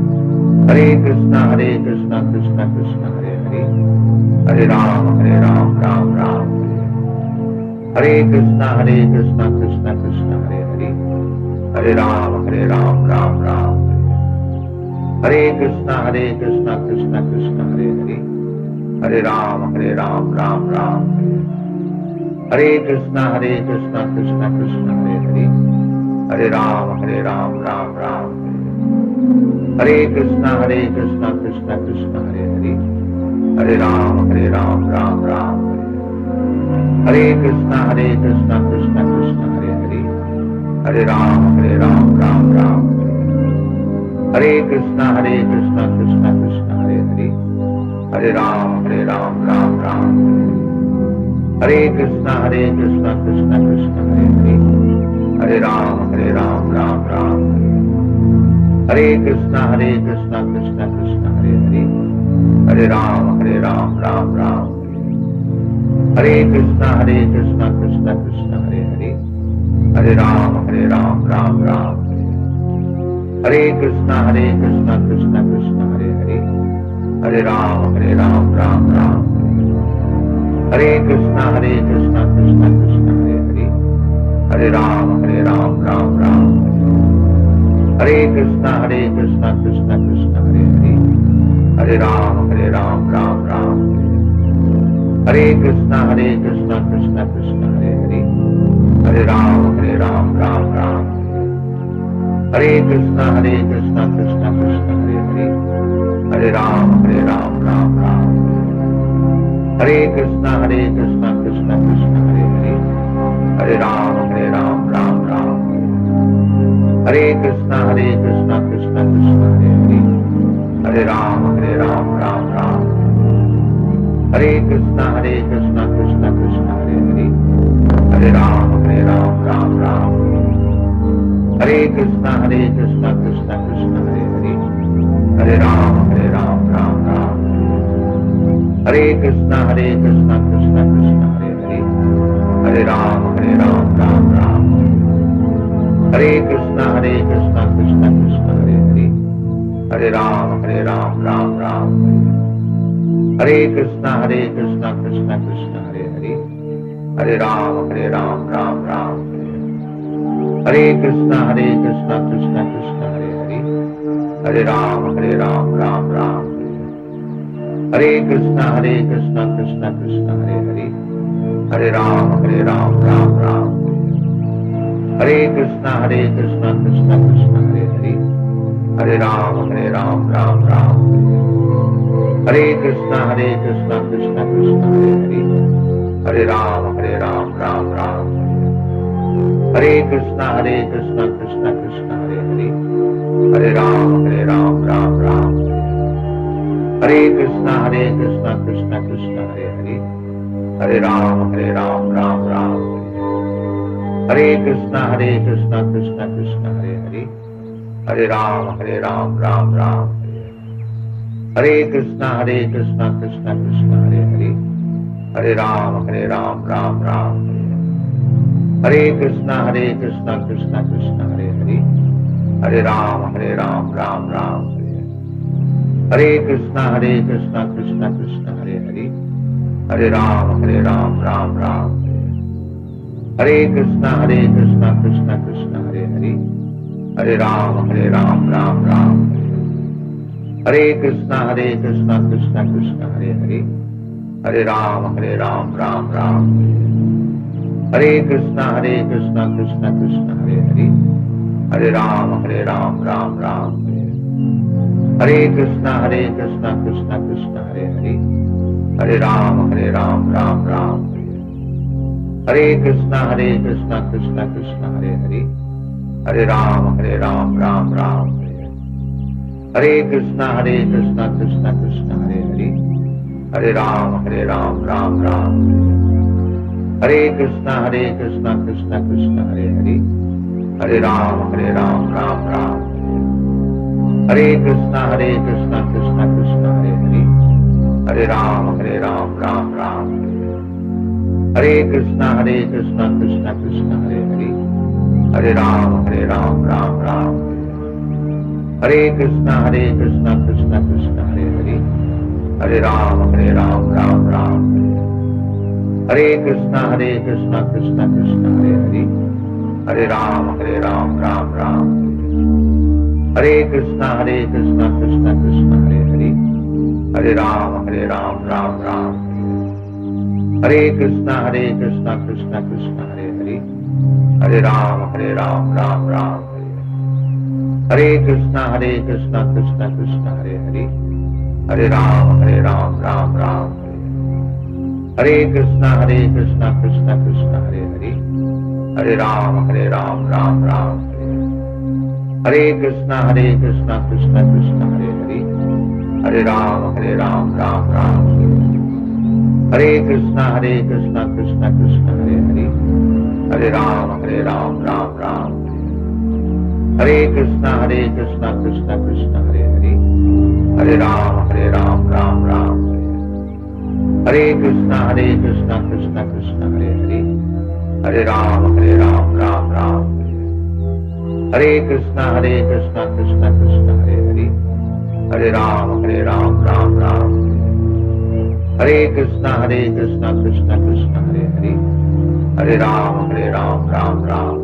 [SPEAKER 2] Hare Krishna Hare Krishna Krishna Krishna Hare Hare, Hare Ram Hare Ram Ram Ram Hare Hare, Hare Krishna Hare Krishna Krishna Krishna Hare Hare, Hare Ram Hare Ram Ram Ram Hare Hare, Hare Krishna Hare Krishna Krishna Krishna Hare Hare, Hare Ram Hare Ram Ram Ram Hare Hare, Hare Krishna Hare Krishna Krishna Krishna Hare Hare, Hare Ram Hare Ram Ram Ram Hare Hare, Hare Krishna Hare Krishna Krishna Krishna Hare Hare, Hare Ram Hare Ram Ram Ram Hare Hare, Hare Krishna Hare Krishna Krishna Krishna Hare Hare, Hare Ram Hare Ram Ram Ram Hare Hare, Hare Krishna Hare Krishna Krishna Krishna Hare Hare, Hare Ram Hare Ram Ram Ram Hare Hare, Hare Krishna Hare Krishna Krishna Krishna Hare Hare, Hare Ram Hare Ram Ram Ram Hare Hare, Hare Krishna Hare Krishna Krishna Krishna Hare Hare, Hare Ram Hare Ram Ram Ram Hare Hare, Hare Krishna Hare Krishna Krishna Krishna Hare Hare, Hare Ram Hare Ram Ram Ram Hare Hare, Hare Krishna Hare Krishna Krishna Krishna Hare Hare, Hare Ram Hare Ram Ram Ram Hare Hare, Hare Krishna Hare Krishna Krishna Krishna Hare Hare, Hare Ram Hare Ram Ram Ram Hare Hare, Hare Krishna Hare Krishna Krishna Krishna Hare Hare, Hare Ram Hare Ram Ram Ram Hare Hare, Hare Krishna Hare Krishna Krishna Krishna Hare Hare, Hare Ram Hare Ram Ram Ram Hare Hare, Hare Krishna Hare Krishna Krishna Krishna Hare Hare, Hare Ram Hare Ram Ram Ram Hare Hare, Hare Krishna Hare Krishna Krishna Krishna Hare Hare, Hare Ram Hare Ram Ram Ram Hare Hare, Hare Krishna Hare Krishna Krishna Krishna Hare Hare, Hare Ram Hare Ram Ram Ram Hare Hare, Hare Krishna Hare Krishna Krishna Krishna Hare Hare, Hare Ram Hare Ram Ram Ram Hare Hare, Hare Krishna Hare Krishna Krishna Krishna Hare Hare, Hare Ram Hare Ram Ram Ram Hare Hare, Hare Krishna Hare Krishna Krishna Krishna Hare Hare, Hare Ram Hare Ram Ram Ram Hare Hare, Hare Krishna Hare Krishna Krishna Krishna Hare Hare, Hare Ram Hare Ram Ram Ram Hare Hare, Hare Krishna Hare Krishna Krishna Krishna Hare Hare, Hare Ram Hare Ram Ram Ram Hare Hare, Hare Krishna Hare Krishna Krishna Krishna Hare Hare, Hare Ram Hare Ram Ram Ram Hare Hare, Hare Krishna Hare Krishna Krishna Krishna Hare Hare, Hare Ram Hare Ram Ram Ram Hare Hare, Hare Krishna Hare Krishna Krishna Krishna Hare Hare, Hare Ram Hare Ram Ram Ram Hare Krishna Hare Krishna Krishna Krishna Hare Hare, Hare Ram Hare Ram Ram Ram Hare Krishna Hare Krishna Krishna Krishna Hare Hare, Hare Ram Hare Ram Ram Ram Hare Krishna Hare Krishna Krishna Krishna Hare Hare, Hare Ram Hare Ram Ram Ram Hare Krishna Hare Krishna Krishna Krishna Hare Hare, Hare Ram Hare Ram Ram Ram Hare Krishna Hare Krishna Krishna Krishna Hare Hare, Hare Ram Hare Ram Ram Ram Hare Krishna Hare Krishna Krishna Krishna Hare Hare, Hare Ram Hare Ram Ram Ram Hare Krishna Hare Krishna Krishna Krishna Hare Hare, Hare Ram Hare Ram Ram Ram Hare Krishna Hare Krishna Krishna Krishna Hare Hare, Hare Ram Hare Ram Ram Ram Hare Krishna Hare Krishna Krishna Krishna Hare Hare, Hare Ram Hare Ram Ram Ram Hare Krishna Hare Krishna Krishna Krishna Hare Hare, Hare Ram Hare Ram Ram Ram Hare Krishna Hare Krishna Krishna Krishna Hare Hare, Hare Ram Hare Ram Ram Ram Hare Krishna Hare Krishna Krishna Krishna Hare Hare, Hare Ram Hare Ram Ram Ram Hare Krishna Hare Krishna Krishna Krishna Hare Hare, Hare Ram Hare Ram Ram Ram Hare Krishna Hare Krishna Krishna Krishna Hare Hare, Hare Ram Hare Ram Ram Ram Hare Krishna Hare Krishna Krishna Krishna Hare Hare, Hare Ram Hare Ram Ram Ram Hare Krishna Hare Krishna Krishna Krishna Hare Hare, Hare Ram Hare Ram Ram Ram Hare Krishna Hare Krishna Krishna Krishna Hare Hare, Hare Ram Hare Ram Ram Ram Hare Krishna Hare Krishna Krishna Krishna Hare Hare, Hare Ram Hare Ram Ram Ram Hare Krishna Hare Krishna Krishna Krishna Hare Hare, Hare Ram Hare Ram Ram Ram Hare Krishna Hare Krishna Krishna Krishna Hare Hare, Hare Ram Hare Ram Ram Ram Hare Krishna Hare Krishna Krishna Krishna Hare Hare, Hare Ram Hare Ram Ram Ram Hare Krishna Hare Krishna Krishna Krishna Hare Hare, Hare Ram Hare Ram Ram Ram Hare Krishna Hare Krishna Krishna Krishna Hare Hare, Hare Ram Hare Ram Ram Ram Hare Krishna Hare Krishna Krishna Krishna Hare Hare, Hare Ram Hare Ram Ram Ram Hare Krishna Hare Krishna Krishna Krishna Hare Hare, Hare Ram Hare Ram Ram Ram Hare Krishna Hare Krishna Krishna Krishna Hare Hare, Hare Ram Hare Ram Ram Ram Hare Krishna Hare Krishna Krishna Krishna Hare Hare, Hare Ram Hare Ram Ram Ram Hare Krishna Hare Krishna Krishna Krishna Hare Hare, Hare Ram Hare Ram Ram Ram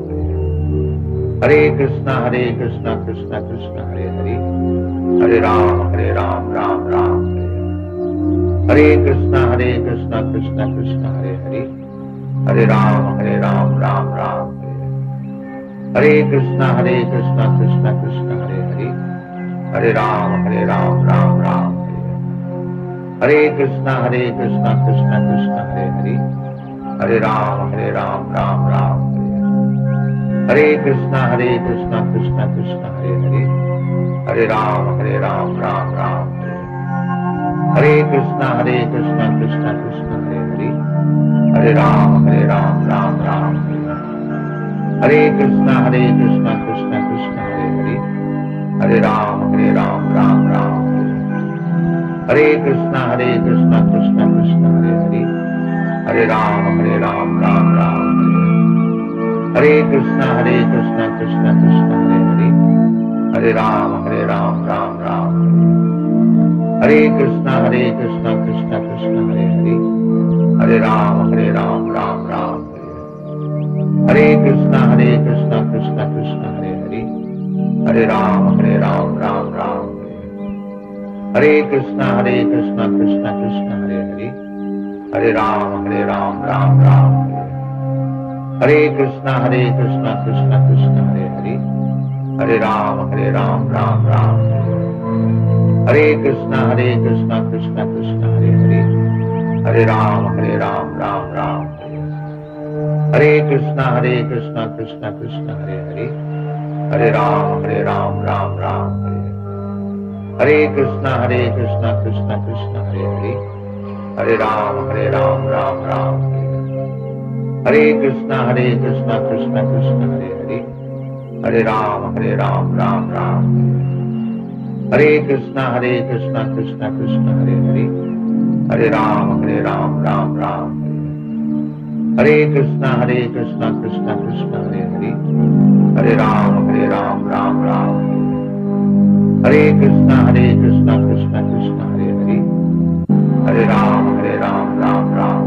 [SPEAKER 2] Hare Krishna Hare Krishna Krishna Krishna Hare Hare, Hare Ram Hare Ram Ram Ram Hare Krishna Hare Krishna Krishna Krishna Hare Hare, Hare Ram Hare Ram Ram Ram Hare Krishna Hare Krishna Krishna Krishna Hare Hare, Hare Ram Hare Ram Ram Ram Hare Krishna Hare Krishna Krishna Krishna Hare Hare, Hare Ram Hare Ram Ram Ram Hare Krishna Hare Krishna Krishna Krishna Hare Hare, Hare Ram Hare Ram Ram Ram Hare Krishna Hare Krishna Krishna Krishna Hare Hare, Hare Ram Hare Ram Ram Ram Hare Krishna Hare Krishna Krishna Krishna Hare Hare, Hare Ram Hare Ram Ram Ram Hare Krishna Hare Krishna Krishna Krishna Hare Hare, Hare Ram Hare Ram Ram Ram Hare Krishna Hare Krishna Krishna Krishna Hare Hare, Hare Ram Hare Ram Ram Ram Hare Krishna Hare Krishna Krishna Krishna Hare Hare, Hare Ram Hare Ram Ram Ram Hare Krishna Hare Krishna Krishna Krishna Hare Hare, Hare Ram Hare Ram Ram Ram Hare Krishna Hare Krishna Krishna Krishna Hare Hare, Hare Ram Hare Ram Ram Ram Hare Krishna Hare Krishna Krishna Krishna Hare Hare, Hare Ram Hare Ram Ram Ram Hare Krishna Hare Krishna Krishna Krishna Hare Hare, Hare Ram Hare Ram Ram Ram Hare Krishna Hare Krishna Krishna Krishna Hare Hare, Hare Ram Hare Ram Ram Ram Hare Hare Krishna Hare Krishna Krishna Krishna Hare Hare, Hare Ram Hare Ram Ram Ram Hare Krishna Hare Krishna Krishna Krishna Hare Hare, Hare Ram Hare Ram Ram Ram Hare Krishna Hare Krishna Krishna Krishna Hare Hare, Hare Ram Hare Ram Ram Ram Hare Krishna Hare Krishna Krishna Krishna Hare Hare, Hare Ram Hare Ram Ram Ram Hare Krishna Hare Krishna Krishna Krishna Hare Hare, Hare Ram Hare Ram Ram Ram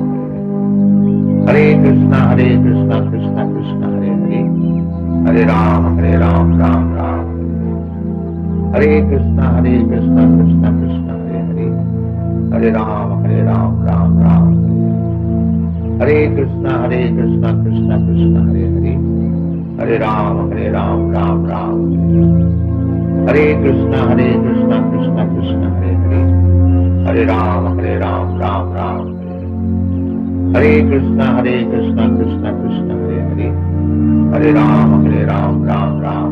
[SPEAKER 2] Hare Krishna Hare Krishna Krishna Krishna Hare Hare, Hare Ram Hare Ram Ram Ram Hare Krishna Hare Krishna Krishna Krishna Hare Hare, Hare Ram Hare Ram Ram Ram Hare Krishna Hare Krishna Krishna Krishna Hare Hare, Hare Ram Hare Ram Ram Ram Hare Krishna Hare Krishna Krishna Krishna Hare Hare, Hare Ram Hare Ram Ram Ram Hare Krishna Hare Krishna Krishna Krishna Hare Hare, Hare Ram Hare Ram Ram Ram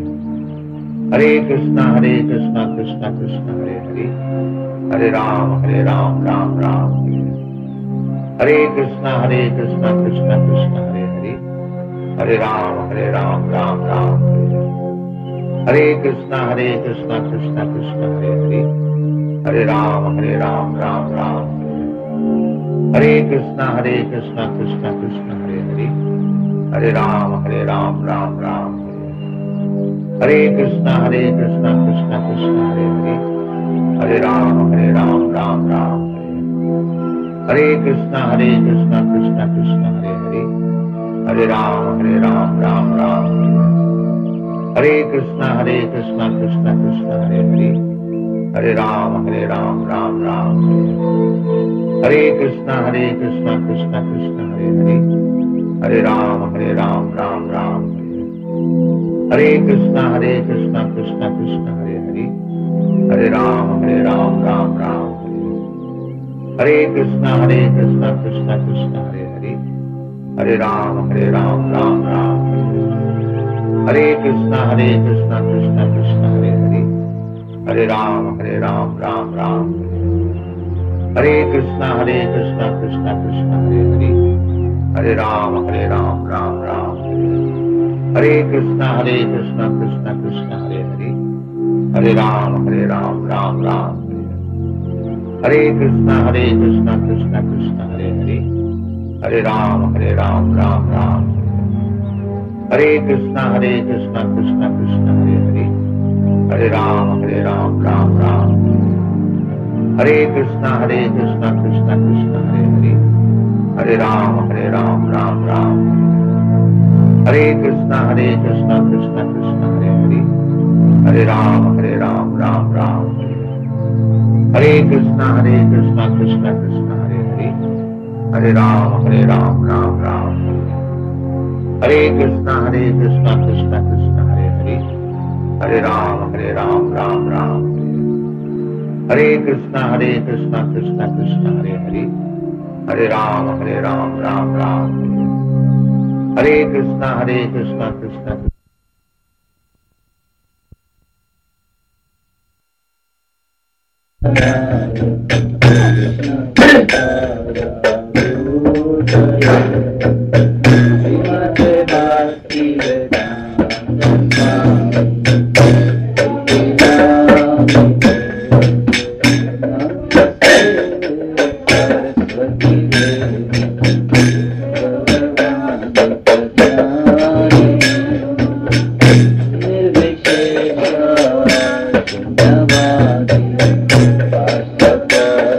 [SPEAKER 2] Hare Krishna Hare Krishna Krishna Krishna Hare Hare, Hare Ram Hare Ram Ram Ram Hare Krishna Hare Krishna Krishna Krishna Hare Hare, Hare Ram Hare Ram Ram Ram Hare Krishna Hare Krishna Krishna Krishna Hare Hare, Hare Ram Hare Ram Ram Ram Hare Krishna Hare Krishna Krishna Krishna Hare Hare, Hare Ram Hare Ram Ram Ram Hare Krishna Hare Krishna Krishna Krishna Hare Hare, Hare Ram Hare Ram Ram Ram Hare Krishna Hare Krishna Krishna Krishna Hare Hare, Hare Ram Hare Ram Ram Ram Hare Krishna Hare Krishna Krishna Krishna Hare Hare, Hare Ram Hare Ram Ram Ram Hare Krishna Hare Krishna Krishna Krishna Hare Hare, Hare Ram Hare Ram Ram Ram Hare Krishna Hare Krishna Krishna Krishna Hare Hare, Hare Ram Hare Ram Ram Ram Hare Krishna Hare Krishna Krishna Krishna Hare Hare, Hare Ram Hare Ram Ram Ram Hare Krishna Hare Krishna Krishna Krishna Hare Hare, Hare Ram Hare Ram Ram Ram Hare Krishna Hare Krishna Krishna Krishna Hare Hare, Hare Ram Hare Ram Ram Ram Hare Krishna Hare Krishna Krishna Krishna Hare Hare, Hare Ram Hare Ram Ram Ram Hare Krishna Hare Krishna Krishna Krishna Hare Hare, Hare Ram Hare Ram Ram Ram Hare Krishna Hare Krishna Krishna Krishna Hare Hare, Hare Ram Hare Ram Ram Ram Hare Krishna Hare Krishna Krishna Krishna Hare Hare, Hare Ram Hare Ram Ram Ram Hare Krishna Hare Krishna Krishna Krishna Hare Hare, Hare Ram Hare Ram Ram Ram Hare Krishna Hare Krishna Krishna Krishna Hare Hare, Hare Ram Hare Ram Ram Ram Hare Krishna Hare Krishna Krishna Krishna Hare Hare, Hare Ram Hare Ram Ram Ram Hare Krishna Hare Krishna Krishna Krishna Hare Hare, Hare Ram Hare Ram Ram Ram Hare Krishna Hare Krishna Krishna
[SPEAKER 1] Bye.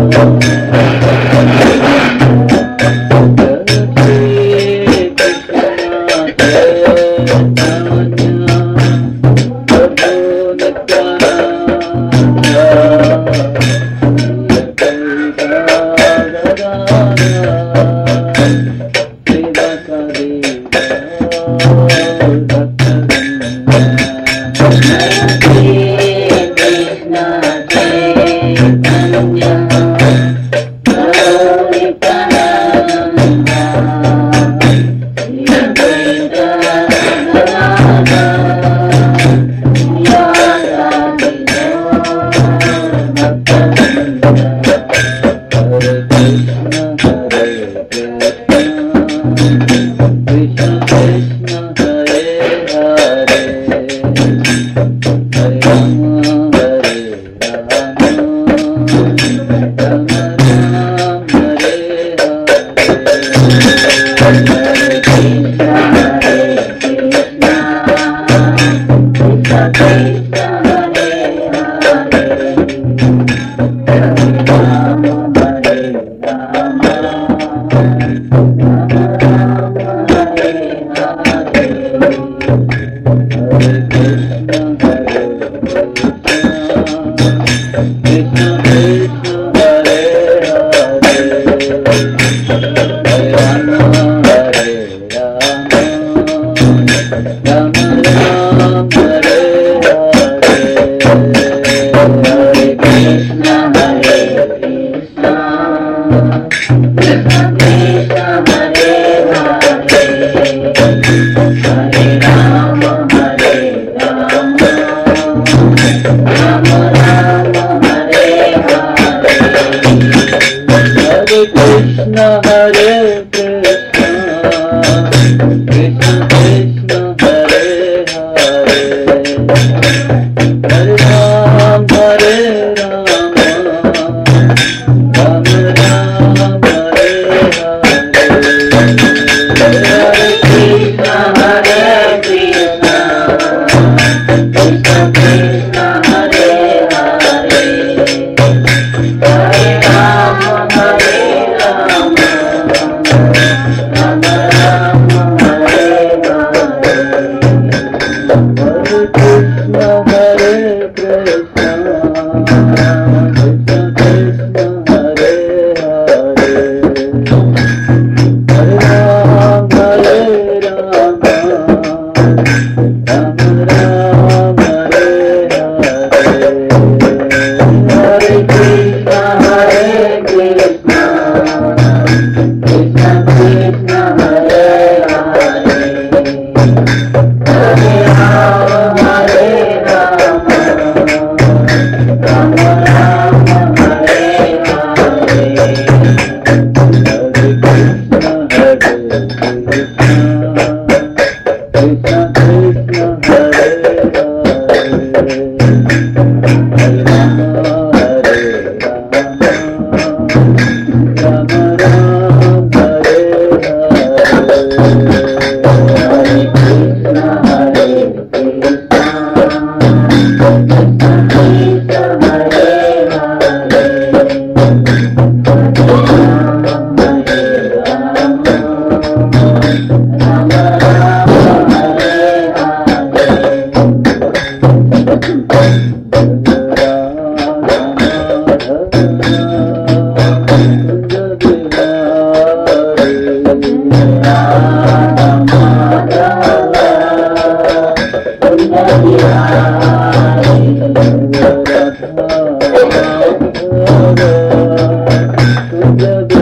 [SPEAKER 3] Thank you.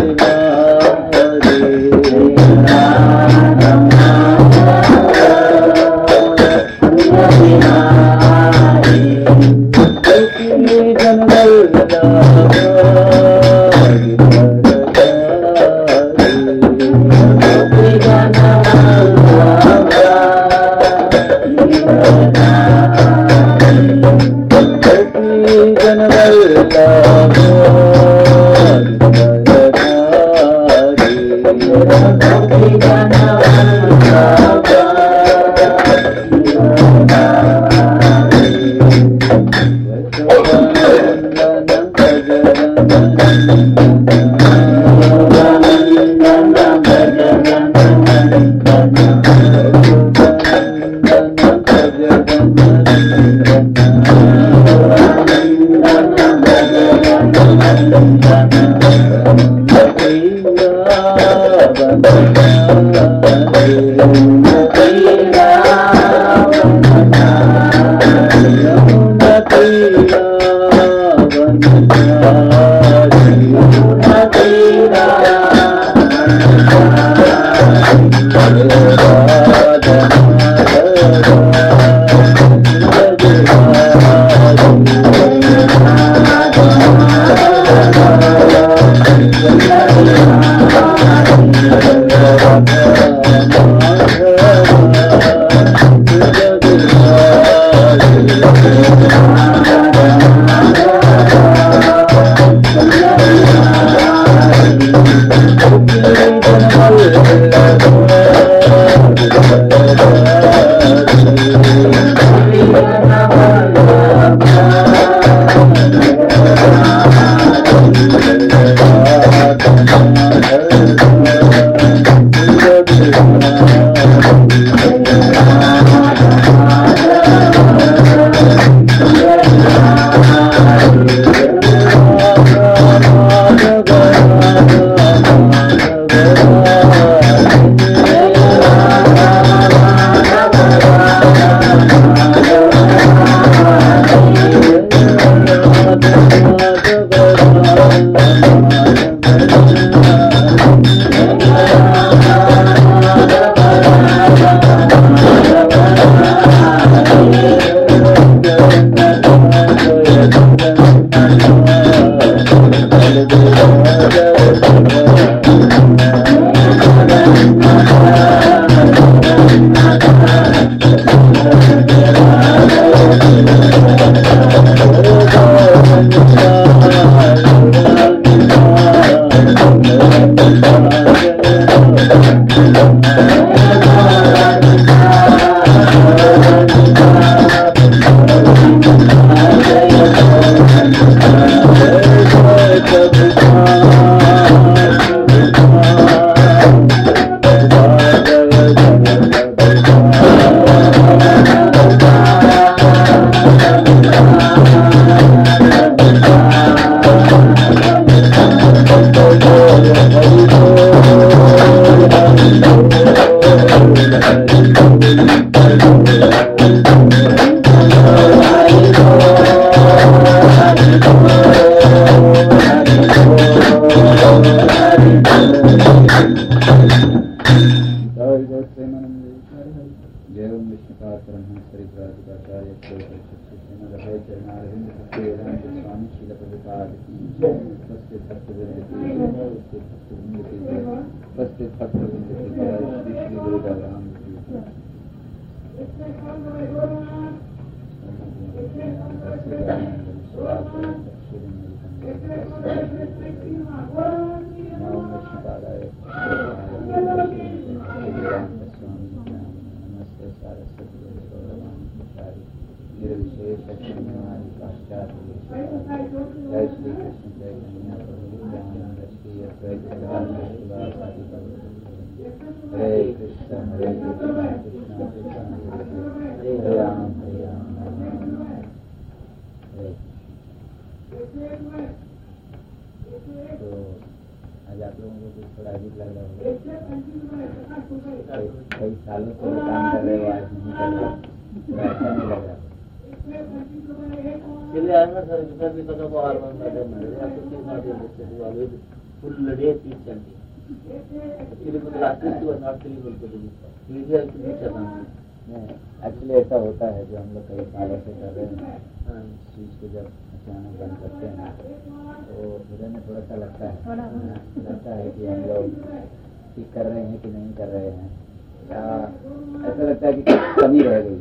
[SPEAKER 1] Actually ऐसा होता है जो हम लोग कई सालों से कर रहे हैं, इस चीज़ को जब अचानक बंद करते हैं तो हृदय में थोड़ा सा लगता है लगता है कि हम लोग ठीक कर रहे हैं कि नहीं कर रहे हैं, या ऐसा लगता है कि कुछ कमी रह गई।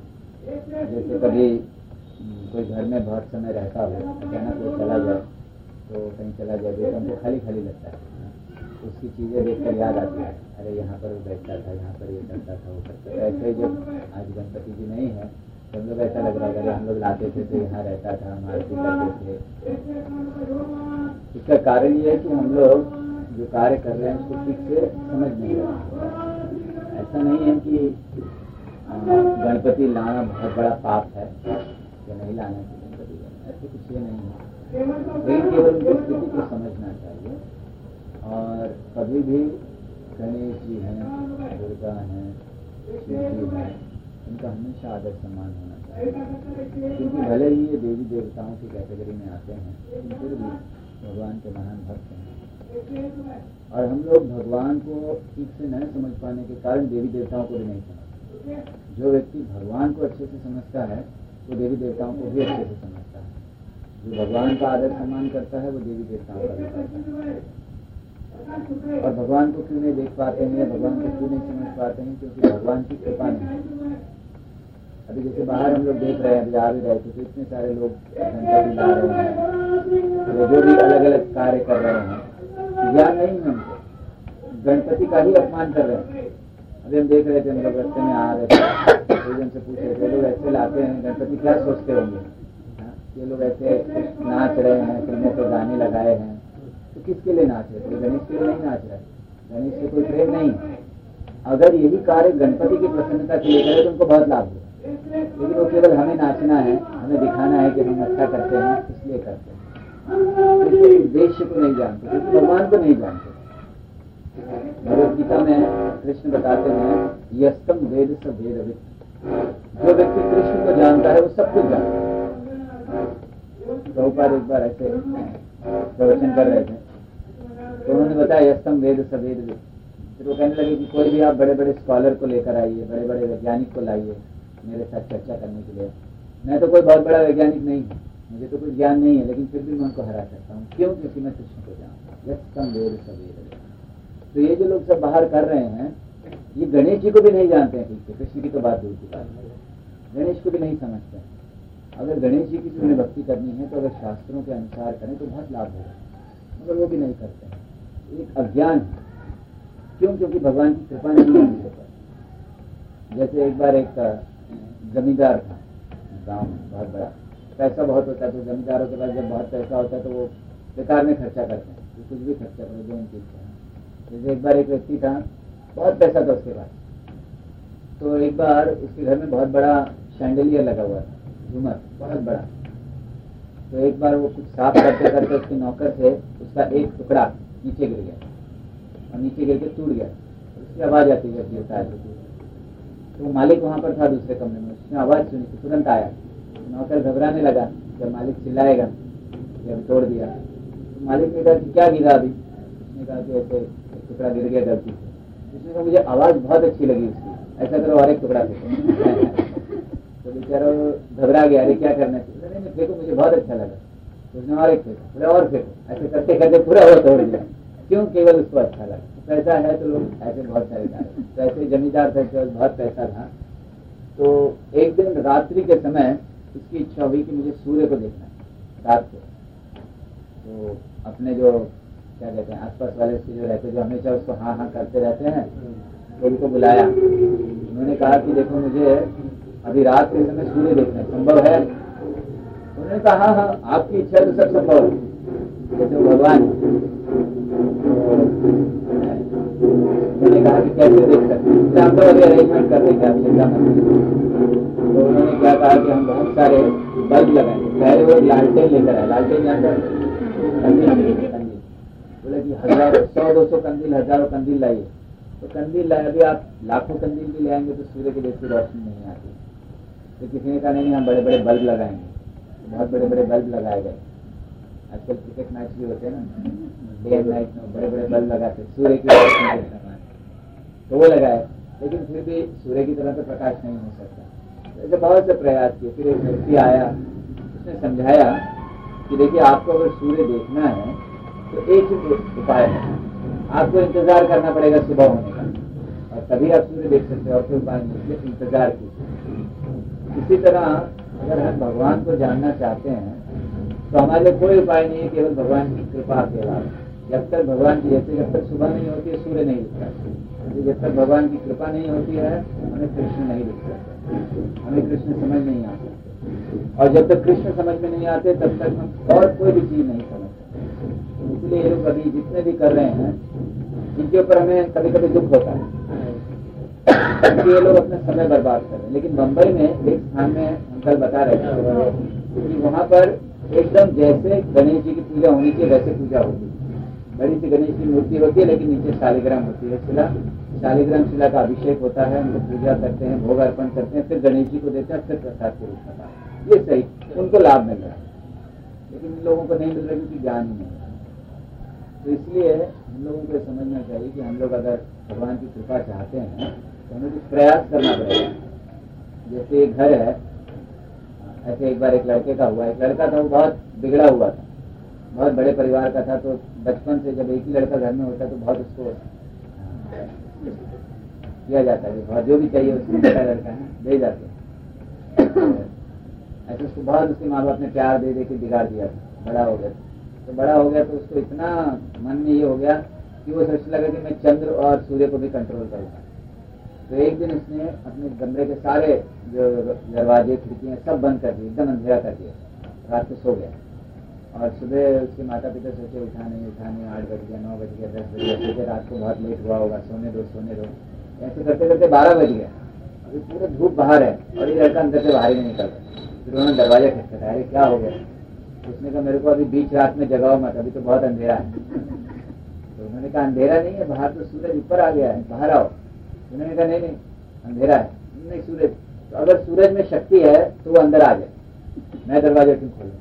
[SPEAKER 1] जैसे कभी कोई घर में बहुत समय रहता हो, अचानक वो चला जाए तो कहीं चला जाए तो हमको खाली खाली लगता है, उसकी चीज़ें देख कर याद आती है, अरे यहाँ पर वो बैठता था, यहाँ पर ये करता था, वो करता था। ऐसे जब आज गणपति जी नहीं है सब लोग ऐसा लग रहा है अगर हम लोग लाते थे तो यहाँ रहता था, हम आरती करते थे। इसका कारण ये है कि हम लोग जो कार्य कर रहे हैं उसको ठीक से समझ नहीं रहे। ऐसा नहीं है कि गणपति लाना बहुत बड़ा पाप है कि नहीं लाना चाहिए गणपति, ऐसे कुछ ये नहीं है। लेकिन केवल उनकी स्थिति को समझना चाहिए। और कभी भी गणेश जी हैं, दुर्गा हैं, शिव जी हैं, इनका हमेशा आदर सम्मान होना चाहिए। क्योंकि भले ही ये देवी देवताओं की कैटेगरी में आते हैं, लेकिन फिर भी भगवान के महान भक्त हैं। और हम लोग भगवान को ठीक से नहीं समझ पाने के कारण देवी देवताओं को भी नहीं समझते। जो व्यक्ति भगवान को अच्छे से समझता है वो देवी देवताओं को भी अच्छे से समझता है। जो भगवान का आदर सम्मान करता है वो देवी देवताओं का भी करता है। और भगवान को क्यों नहीं देख पाते हैं, भगवान को क्यों नहीं समझ पाते हैं? क्योंकि भगवान की कृपा नहीं है। अभी जैसे बाहर हम लोग देख रहे हैं, अभी आ भी रहे थे तो इतने सारे लोग गणपति ला रहे हैं, जो भी अलग अलग कार्य कर रहे हैं, ज्ञान नहीं है उनको, गणपति का ही अपमान कर रहे हैं। अभी हम देख रहे थे, हम लोग रास्ते में आ रहे थे, तो उनसे पूछ रहे थे, लोग ऐसे लाते हैं गणपति, क्या सोचते होंगे? ये लोग ऐसे नाच रहे हैं, फिल्मों पे गाने लगाए हैं, तो किसके लिए नाच रहे थे? गणेश के लिए नहीं नाच रहे, गणेश से कोई प्रेम नहीं है। अगर यही कार्य गणपति की प्रसन्नता के लिए करे तो उनको बहुत लाभ होगा। लेकिन वो केवल हमें नाचना है, हमें दिखाना है कि हम अच्छा करते हैं, इसलिए करते हैं। इसलिए उद्देश्य को नहीं जानते, क्योंकि भगवान को नहीं जानते। भगवद गीता में कृष्ण बताते हैं, यस्तम वेद स वेदवित्, जो व्यक्ति कृष्ण को जानता है वो सब कुछ जानता है। प्रभुपाद एक बार ऐसे प्रवचन कर रहे थे तो उन्होंने बताया यस्तम वेद स वेदवित्। फिर वो कहने लगे कि कोई भी आप बड़े बड़े स्कॉलर को लेकर आइए, बड़े बड़े वैज्ञानिक को लाइए मेरे साथ चर्चा करने के लिए। मैं तो कोई बहुत बड़ा वैज्ञानिक नहीं हूँ, मुझे तो कुछ ज्ञान नहीं है, लेकिन फिर भी मैं उनको हरा सकता हूँ। क्यों? क्योंकि मैं कृष्ण को जानता हूँ। तो ये जो लोग सब बाहर कर रहे हैं, ये गणेश जी को भी नहीं जानते हैं ठीक से। कृष्ण की तो बात दूर की बात है, गणेश को भी नहीं समझते हैं। अगर गणेश जी की तुम्हें भक्ति करनी है तो अगर शास्त्रों के अनुसार करें तो बहुत लाभ होगा, मगर वो भी नहीं करते हैं। एक अज्ञान है। क्यों? क्योंकि भगवान की कृपा नहीं है उनके ऊपर। जैसे एक बार एक जमींदार था गांव में, बहुत बड़ा पैसा बहुत होता है, तो जमींदारों के पास जब बहुत पैसा होता है तो वो बेकार में खर्चा करते हैं, तो कुछ भी खर्चा करो जो उनकी इच्छा है। जैसे एक बार एक व्यक्ति था, बहुत पैसा था उसके पास, तो एक बार उसके घर में बहुत बड़ा शैंडलियर लगा हुआ था, झूमर बहुत बड़ा। तो एक बार वो कुछ साफ करते करते उसके नौकर से उसका एक टुकड़ा नीचे गिर गया और नीचे गिर के टूट गया। उसकी आवाज आती है गिरता है, तो मालिक वहाँ पर था दूसरे कमरे में, उसने आवाज सुनी तो तुरंत आया। नौकर घबराने लगा, जब मालिक चिल्लाएगा जब तोड़ दिया। तो मालिक ने कहा कि क्या गिरा अभी? उसने कहा कि ऐसे एक टुकड़ा गिर गया गलती से। उसने कहा मुझे आवाज बहुत अच्छी लगी उसकी, ऐसा करो और एक टुकड़ा फेंको। तो बेचारा घबरा गया, अरे क्या करना चाहिए? नहीं नहीं फेंको, मुझे बहुत अच्छा लगा। तो उसने और एक फेंको, बोले और फेंको, ऐसे करते करते पूरा वो तोड़ दिया। क्यों? केवल उसको अच्छा लगा। पैसा है तो लोग ऐसे बहुत सारे कार्य। तो ऐसे जमींदार थे, बहुत पैसा था। तो एक दिन रात्रि के समय उसकी इच्छा हुई कि मुझे सूर्य को देखना है रात को। तो अपने जो क्या कहते हैं आसपास वाले से जो रहते, जो हमेशा उसको हाँ हाँ करते रहते हैं, तो उनको बुलाया। उन्होंने कहा कि देखो मुझे अभी रात के समय सूर्य देखना संभव है? उन्होंने कहा हाँ हाँ आपकी इच्छा तो सब संभव है, जैसे भगवान। उन्होंने कहा कि कैसे देख सकते हैं? हम तो अभी अरेंजमेंट कर देंगे, आप चिंता मत कीजिए। तो उन्होंने क्या कहा कि हम बहुत सारे बल्ब लगाएंगे। पहले वो लालटेन लेकर आए, लालटेन जानते हैं, कंदील। बोले कि हजार सौ दो सौ कंदील, हजारों कंदील लाइए। तो कंदील लाए, अभी आप लाखों कंदील भी ले आएंगे तो सूर्य की जैसी रोशनी नहीं आती। तो किसी ने कहा नहीं हम बड़े बड़े बल्ब लगाएंगे। तो बहुत बड़े बड़े बल्ब लगाए गए। आजकल क्रिकेट मैच भी होते हैं ना, डे एंड नाइट में बड़े बड़े बल्ब लगाते सूर्य की रोशनी के समान, तो वो लगाए। लेकिन फिर भी सूर्य की तरह तो प्रकाश नहीं हो सकता। ऐसे बहुत से प्रयास किए। फिर एक व्यक्ति आया, उसने समझाया कि देखिए आपको अगर सूर्य देखना है तो एक ही उपाय है, आपको इंतजार करना पड़ेगा सुबह होने का, और तभी आप सूर्य देख सकते हो। और फिर उपाय नहीं, इंतजार कीजिए। इसी तरह अगर हम भगवान को जानना चाहते हैं तो हमारे लिए कोई उपाय नहीं है, केवल भगवान की कृपा के अलावा। जब तक भगवान की, जैसे जब तक सुबह नहीं होती है सूर्य नहीं दिखता, जब तक भगवान की कृपा नहीं होती है हमें कृष्ण नहीं दिखता, हमें कृष्ण समझ नहीं आता। और जब तक कृष्ण समझ में नहीं आते तब तक हम और कोई भी चीज नहीं समझते। इसलिए ये लोग अभी जितने भी कर रहे हैं इनके ऊपर हमें कभी कभी दुख होता है कि ये लोग अपना समय बर्बाद कर रहे हैं। लेकिन मुंबई में एक स्थान में हम कल बता रहे थे कि वहाँ पर एकदम जैसे गणेश जी की पूजा होनी चाहिए वैसे पूजा होती है। बड़ी सी गणेश की मूर्ति होती है लेकिन नीचे शालिग्राम होती है, शिला, शालिग्राम शिला का अभिषेक होता है, उनको पूजा करते हैं, भोग अर्पण करते हैं, फिर गणेश जी को देते हैं, फिर प्रसाद के रूप में। ये सही, उनको लाभ मिल रहा है, लेकिन इन लोगों को नहीं मिल रहा क्योंकि ज्ञान ही नहीं है। तो इसलिए हम लोगों को समझना चाहिए कि हम लोग अगर भगवान की कृपा चाहते हैं तो हमें कुछ प्रयास करना पड़ेगा। जैसे एक घर है, ऐसे एक बार एक लड़के का हुआ, एक लड़का था वो बहुत बिगड़ा हुआ था, बहुत बड़े परिवार का था। तो बचपन से जब एक ही लड़का घर में होता है तो बहुत उसको किया जाता है, बहुत जो भी चाहिए उसको बड़ा लड़का है दे जाते हैं। ऐसे उसको बहुत उसके माँ बाप ने प्यार दे दे के बिगाड़ दिया था। बड़ा हो गया तो बड़ा हो गया तो उसको इतना मन में ये हो गया कि वो सोचने लगा कि मैं चंद्र और सूर्य को भी कंट्रोल करूँगा। तो एक दिन उसने अपने कमरे के सारे जो दरवाजे खिड़कियाँ सब बंद कर दिए, एकदम अंधेरा कर दिया, रात को सो गया। और सुबह उसके माता पिता सोचे उठा नहीं उठा नहीं, आठ बज गया, नौ बज गया, दस बज गया, सोचे रात को बहुत लेट हुआ होगा, सोने दो सोने दो। ऐसे करते करते बारह बज गया, अभी पूरा धूप बाहर है और ये लड़का अंदर से बाहर ही नहीं निकल रहा। फिर उन्होंने दरवाजा खटखटाया, अरे क्या हो गया? उसने कहा मेरे को अभी बीच रात में जगाओ मत, अभी तो बहुत अंधेरा है। तो उन्होंने कहा अंधेरा नहीं है, बाहर तो सूरज ऊपर आ गया है, बाहर आओ। उन्होंने कहा नहीं नहीं अंधेरा है। नहीं सूरज, तो अगर सूरज में शक्ति है तो वो अंदर आ जाए, मैं दरवाजा क्यों खोलूं?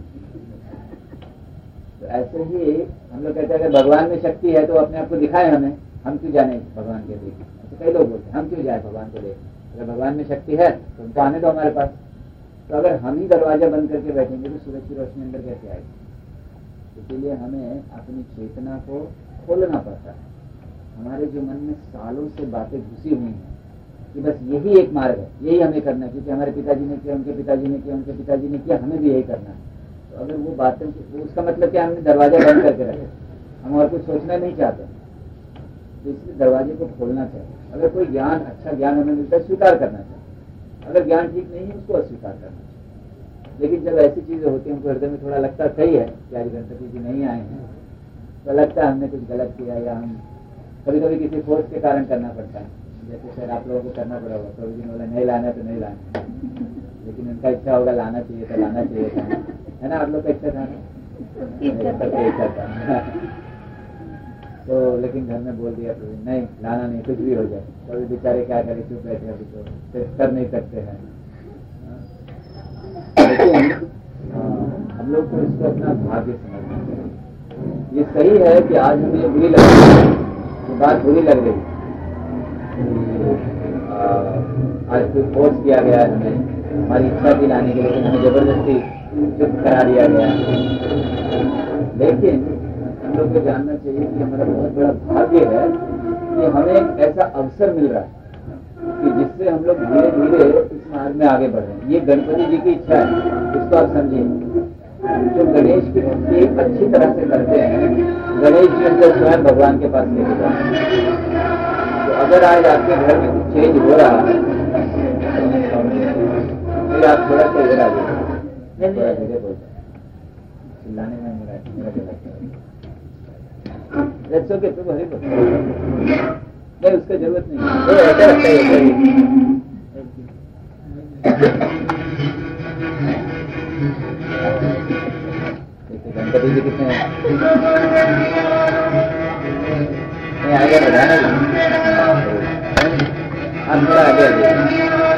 [SPEAKER 1] तो ऐसे ही हम लोग कहते हैं अगर भगवान में शक्ति है तो अपने आप को दिखाए हमें, हम क्यों जाने भगवान के देख। ऐसे कई लोग बोलते हैं हम क्यों जाए भगवान को देख, अगर भगवान में शक्ति है तो उनको आने दो हमारे पास। तो अगर हम ही दरवाजा बंद करके बैठेंगे तो सूरज की रोशनी अंदर कैसे आएगी? इसीलिए हमें अपनी चेतना को खोलना पड़ता है। हमारे जो मन में सालों से बातें घुसी हुई हैं कि बस यही एक मार्ग है, यही हमें करना है, क्योंकि हमारे पिताजी ने किया, उनके पिताजी ने किया, उनके पिताजी ने किया, हमें भी यही करना है। तो अगर वो बातें, उसका मतलब क्या, हमने दरवाजा बंद करके रखे, हम और कुछ सोचना नहीं चाहते, तो इसलिए दरवाजे को खोलना चाहिए। अगर कोई ज्ञान, अच्छा ज्ञान हमें मिलता है, स्वीकार करना चाहिए। अगर ज्ञान ठीक नहीं है उसको अस्वीकार करना चाहिए। लेकिन जब ऐसी चीजें होती हैं, हमको हृदय में थोड़ा लगता सही है कि आज गणपति जी नहीं आए हैं, तो लगता है हमने कुछ गलत किया, या हम कभी कभी किसी फोर्स के कारण करना पड़ता है। जैसे शायद आप लोगों को करना पड़ा होगा, प्रभु जी ने बोला नहीं लाना तो नहीं लाना, लेकिन उनका इच्छा होगा लाना चाहिए था, लाना चाहिए था, है ना? आप लोग का इच्छा था ना, इच्छा था तो लेकिन घर में बोल दिया प्रभु नहीं लाना नहीं, कुछ भी हो जाए। तो अभी बेचारे क्या करें, चुप बैठे, अभी तो कर नहीं सकते हैं। लेकिन हम लोग को इसको अपना भाग्य समझना चाहिए। ये सही है कि आज हमें ये बुरी लग रही है, ये बात बुरी लग रही है, आज कोई फोर्स किया गया है हमें, हमारी इच्छा थी लाने के लिए, हमें जबरदस्ती चुप करा दिया गया। लेकिन हम लोग को जानना चाहिए कि हमारा बहुत बड़ा भाग्य है कि हमें एक ऐसा अवसर मिल रहा है कि जिससे हम लोग धीरे धीरे इस मार्ग में आगे बढ़ रहे हैं। ये गणपति जी की इच्छा है, इसको आप समझिए। जो गणेश की मूर्ति अच्छी तरह से करते हैं, गणेश जी उनको स्वयं भगवान के पास लेके जाते हैं। तो अगर आज आपके घर में कुछ चेंज हो रहा है फिर आप थोड़ा सा इधर आ जाइए, थोड़ा धीरे बोलते हैं, चिल्लाने में मेरा मेरा गलत है। के तो हरी नहीं, उसका जरूरत नहीं है, ऐसा लगता है। गणपति जी कितने नहीं आगे बढ़ाना, आप थोड़ा आगे आइए।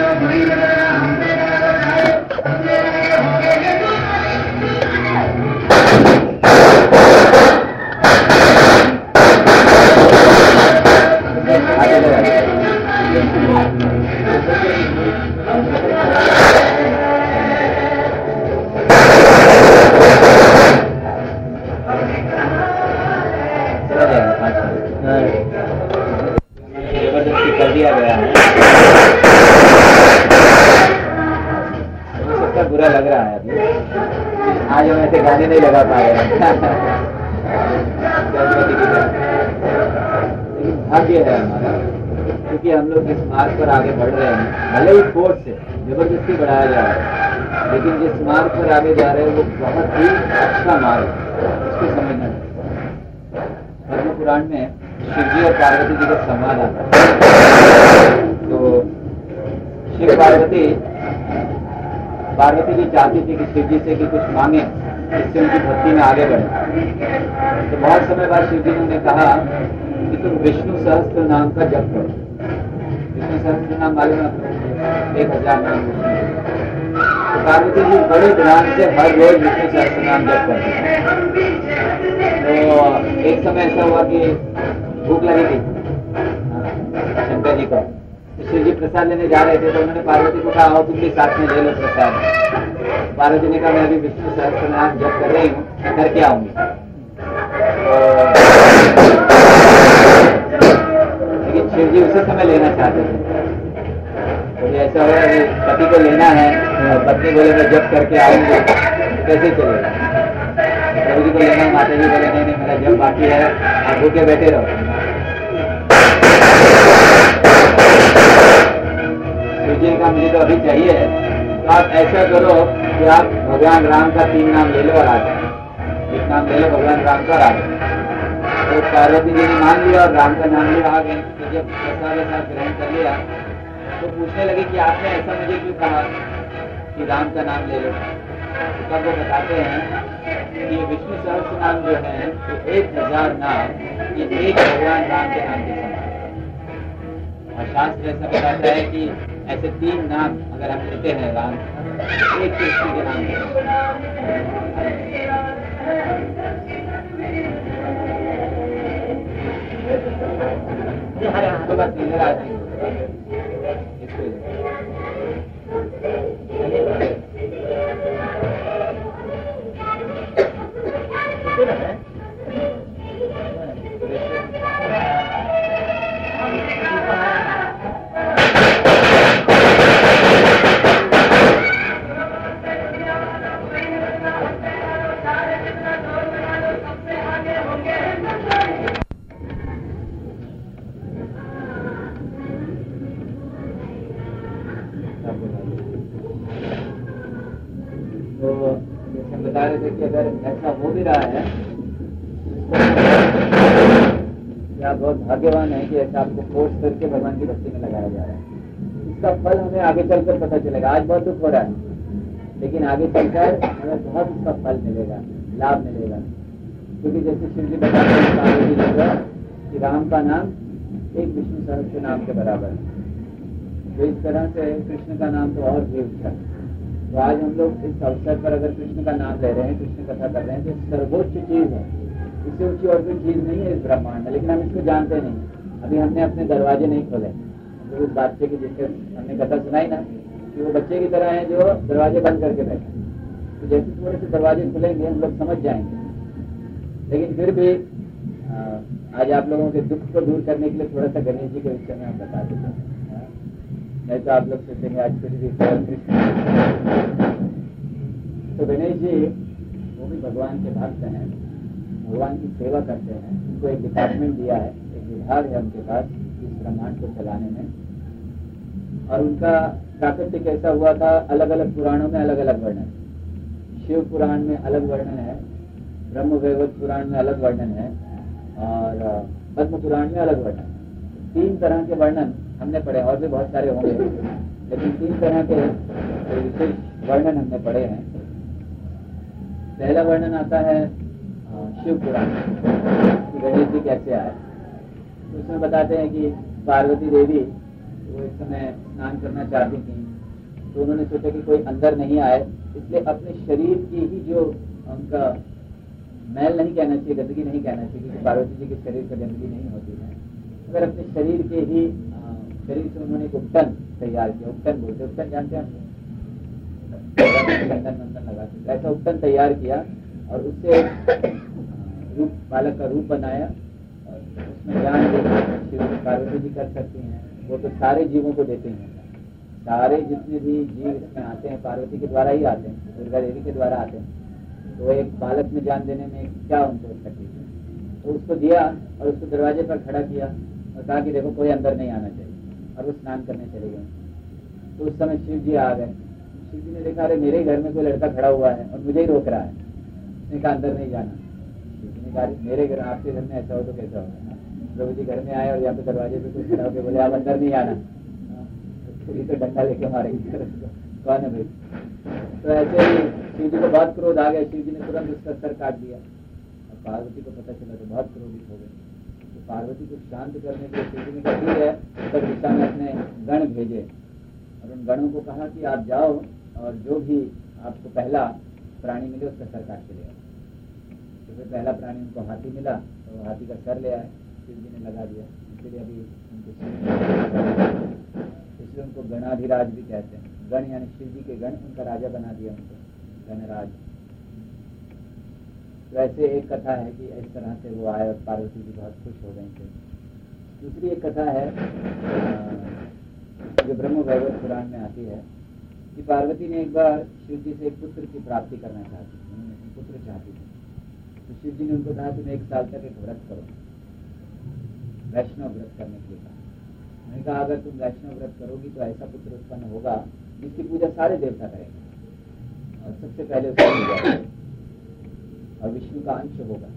[SPEAKER 1] जबरदस्ती कर दिया गया है, सबका बुरा लग रहा है। अभी आज हम ऐसे गाने नहीं लगा पा रहे हैं। भाग्य है हमारा, क्योंकि हम लोग इस मार्ग पर आगे बढ़ रहे हैं। भले ही फोर्स से जबरदस्ती बढ़ाया जा रहा है, लेकिन जिस मार्ग पर आगे जा रहे हैं वो बहुत ही अच्छा मार्ग है, इसको समझना चाहिए। पद्म पुराण में शिव जी और पार्वती जी का संवाद आता है। तो शिव पार्वती पार्वती जी चाहती थी कि शिव जी से कि कुछ मांगे, इससे उनकी भक्ति में आगे बढ़े। तो बहुत समय बाद शिव जी ने उन्हें कहा कि तुम विष्णु सहस्त्र नाम का जप करो। विष्णु सहस्त्र नाम मालूम है, एक हजार नाम। तो पार्वती जी बड़े ध्यान से हर रोज विष्णु सहस्त्र नाम जप करते। तो एक समय ऐसा हुआ कि भूख लगी थी शंकर जी को, शिव जी प्रसाद लेने जा रहे थे। तो उन्होंने पार्वती को कहा, आओ तुम भी साथ में ले लो प्रसाद। पार्वती ने कहा, मैं अभी विष्णु सहस्त्र नाम जप कर रही हूँ, मैं करके आऊंगी। लेकिन शिव जी उसी समय लेना चाहते थे। तो ऐसा हुआ कि पति को लेना है, पत्नी बोले मैं जप करके आऊंगी, कैसे चलेगा। प्रभु जी को लेना, माता जी बोले नहीं नहीं मेरा जप बाकी है, आप भूखे बैठे रहो। शिवजी का मुझे तो अभी चाहिए, तो आप ऐसा करो कि आप भगवान राम का तीन नाम ले लो और आ जाओ। एक नाम ले लो भगवान राम का, आ जाओ। तो पार्वती जी ने मान लिया और राम का नाम लिया, आ गए। तो जब प्रसाद वसाद ग्रहण कर लिया तो पूछने लगे कि आपने ऐसा मुझे क्यों कहा कि राम का नाम ले लो। तो तब वो बताते हैं कि विष्णु सहस्त्र नाम जो है तो एक हजार नाम, ये एक भगवान राम के नाम के समान है। और शास्त्र ऐसा बताता है कि ऐसे तीन नाम अगर हम लेते हैं राम, एक कृष्ण के नाम तो बस इधर आ जाएंगे। बता रहे थे कि अगर ऐसा हो भी रहा है, आप बहुत भाग्यवान है कि ऐसा आपको फोर्स करके भगवान की भक्ति में लगाया जा रहा है। इसका फल हमें आगे चलकर पता चलेगा। आज बहुत दुख हो रहा है, लेकिन आगे चलकर हमें बहुत इसका फल मिलेगा, लाभ मिलेगा। क्योंकि जैसे शिव जी बताते हैं कि राम का नाम एक विष्णु सहस्त्र नाम के बराबर है। तो इस तरह से कृष्ण का नाम तो और भी ऊंचा है। तो आज हम लोग इस अवसर पर अगर कृष्ण का नाम ले रहे हैं, कृष्ण कथा कर रहे हैं, तो सर्वोच्च चीज है, इससे ऊंची और कोई चीज नहीं है इस ब्रह्मांड में। लेकिन हम इसको जानते नहीं। अभी हमने अपने दरवाजे नहीं खोले। तो उस बच्चे की जिससे हमने कथा सुनाई ना कि वो बच्चे की तरह है जो दरवाजे बंद करके बैठे। तो जैसे थोड़े से दरवाजे खुलेंगे हम लोग समझ जाएंगे। लेकिन फिर भी आ, आज आप लोगों के दुख को दूर करने के लिए थोड़ा सा गणेश जी के विषय में हम बता देते हैं। नहीं तो आप लोग सोचेंगे आज फिर भी तो गणेश जी वो भी भगवान के भक्त हैं, भगवान की सेवा करते हैं। उनको एक डिपार्टमेंट दिया है, एक विभाग है उनके पास इस ब्रह्मांड को चलाने में। और उनका प्राकृतिक कैसा हुआ था, अलग अलग पुराणों में अलग अलग वर्णन। शिव पुराण में अलग वर्णन है, ब्रह्म वैवर्त पुराण में अलग वर्णन है, और पद्म पुराण में अलग वर्णन है। तीन तरह के वर्णन हमने पढ़े, और भी बहुत सारे होंगे, लेकिन तीन तरह के विशेष वर्णन हमने पढ़े हैं। पहला वर्णन आता है शिव पुराण कि गणेश जी कैसे आए। तो उसमें बताते हैं कि पार्वती देवी वो एक समय स्नान करना चाहती थी, तो उन्होंने सोचा कि कोई अंदर नहीं आए, इसलिए अपने शरीर की ही जो उनका मैल नहीं कहना चाहिए, गंदगी नहीं कहना चाहिए, क्योंकि पार्वती जी के शरीर पर गंदगी नहीं होती है, अगर अपने शरीर के ही शरीर से उन्होंने एक उपटन तैयार किया। उपटन बोलते, उपटन जानते हैं चंदन मंदन लगा के, ऐसा उपटन तैयार किया और उससे रूप बालक का रूप बनाया। और उसमें ज्ञान देना पार्वती जी कर सकती हैं, वो तो सारे जीवों को देते हैं। सारे जितने भी जीव इसमें आते हैं पार्वती के द्वारा ही आते हैं, दुर्गा देवी के द्वारा आते हैं। तो एक बालक में जान देने में क्या उनको तकलीफ है, तो उसको दिया और उसको दरवाजे पर खड़ा किया और कहा कि देखो कोई अंदर नहीं आना चाहिए, और वो स्नान करने चले गए। तो उस समय शिव जी आ गए। शिव जी ने देखा अरे मेरे घर में कोई लड़का खड़ा हुआ है और मुझे ही रोक रहा है। उसने कहा अंदर नहीं जाना। शिव जी ने कहा मेरे घर, आपके घर में ऐसा हो तो कैसा होगा? प्रभु जी घर में आए और यहाँ पे दरवाजे पे कोई खड़ा होकर बोले आप अंदर नहीं आना, तो तो डंडा लेके मारेंगे कौन है भाई? तो ऐसे ही शिव जी को बहुत क्रोध आ गया। शिव जी ने तुरंत उसका सर काट दिया और पार्वती को पता चला तो बहुत क्रोधित हो गए। तो पार्वती को शांत करने के लिए शिव जी ने कहा ठीक है, उत्तर दिशा में अपने गण भेजे और उन गणों को कहा कि आप जाओ और जो भी आपको पहला प्राणी मिले उसका सर काट के ले आओ। तो फिर पहला प्राणी उनको हाथी मिला तो हाथी का सर ले आए, शिव जी ने लगा दिया। इसलिए अभी उनको इसलिए उनको गणाधिराज भी कहते हैं। गण यानी शिव जी के गण, उनका राजा बना दिया उनको, गणराज। तो ऐसे एक कथा है कि इस तरह से वो आए और पार्वती जी बहुत खुश हो गई थे। दूसरी एक कथा है जो ब्रह्म वैवर्त पुराण में आती है कि पार्वती ने एक बार शिव जी से एक पुत्र की प्राप्ति करना चाहती थी, उन्होंने पुत्र चाहती थी। तो शिव जी ने उनको कहा तुम एक साल तक एक व्रत करो, वैष्णव व्रत करने के लिए कहा। मैंने कहा अगर तुम वैष्णव व्रत करोगी तो ऐसा पुत्र उत्पन्न होगा जिसकी पूजा सारे देवता करेंगे और सबसे पहले उसकी पूजा और विष्णु का अंश होगा।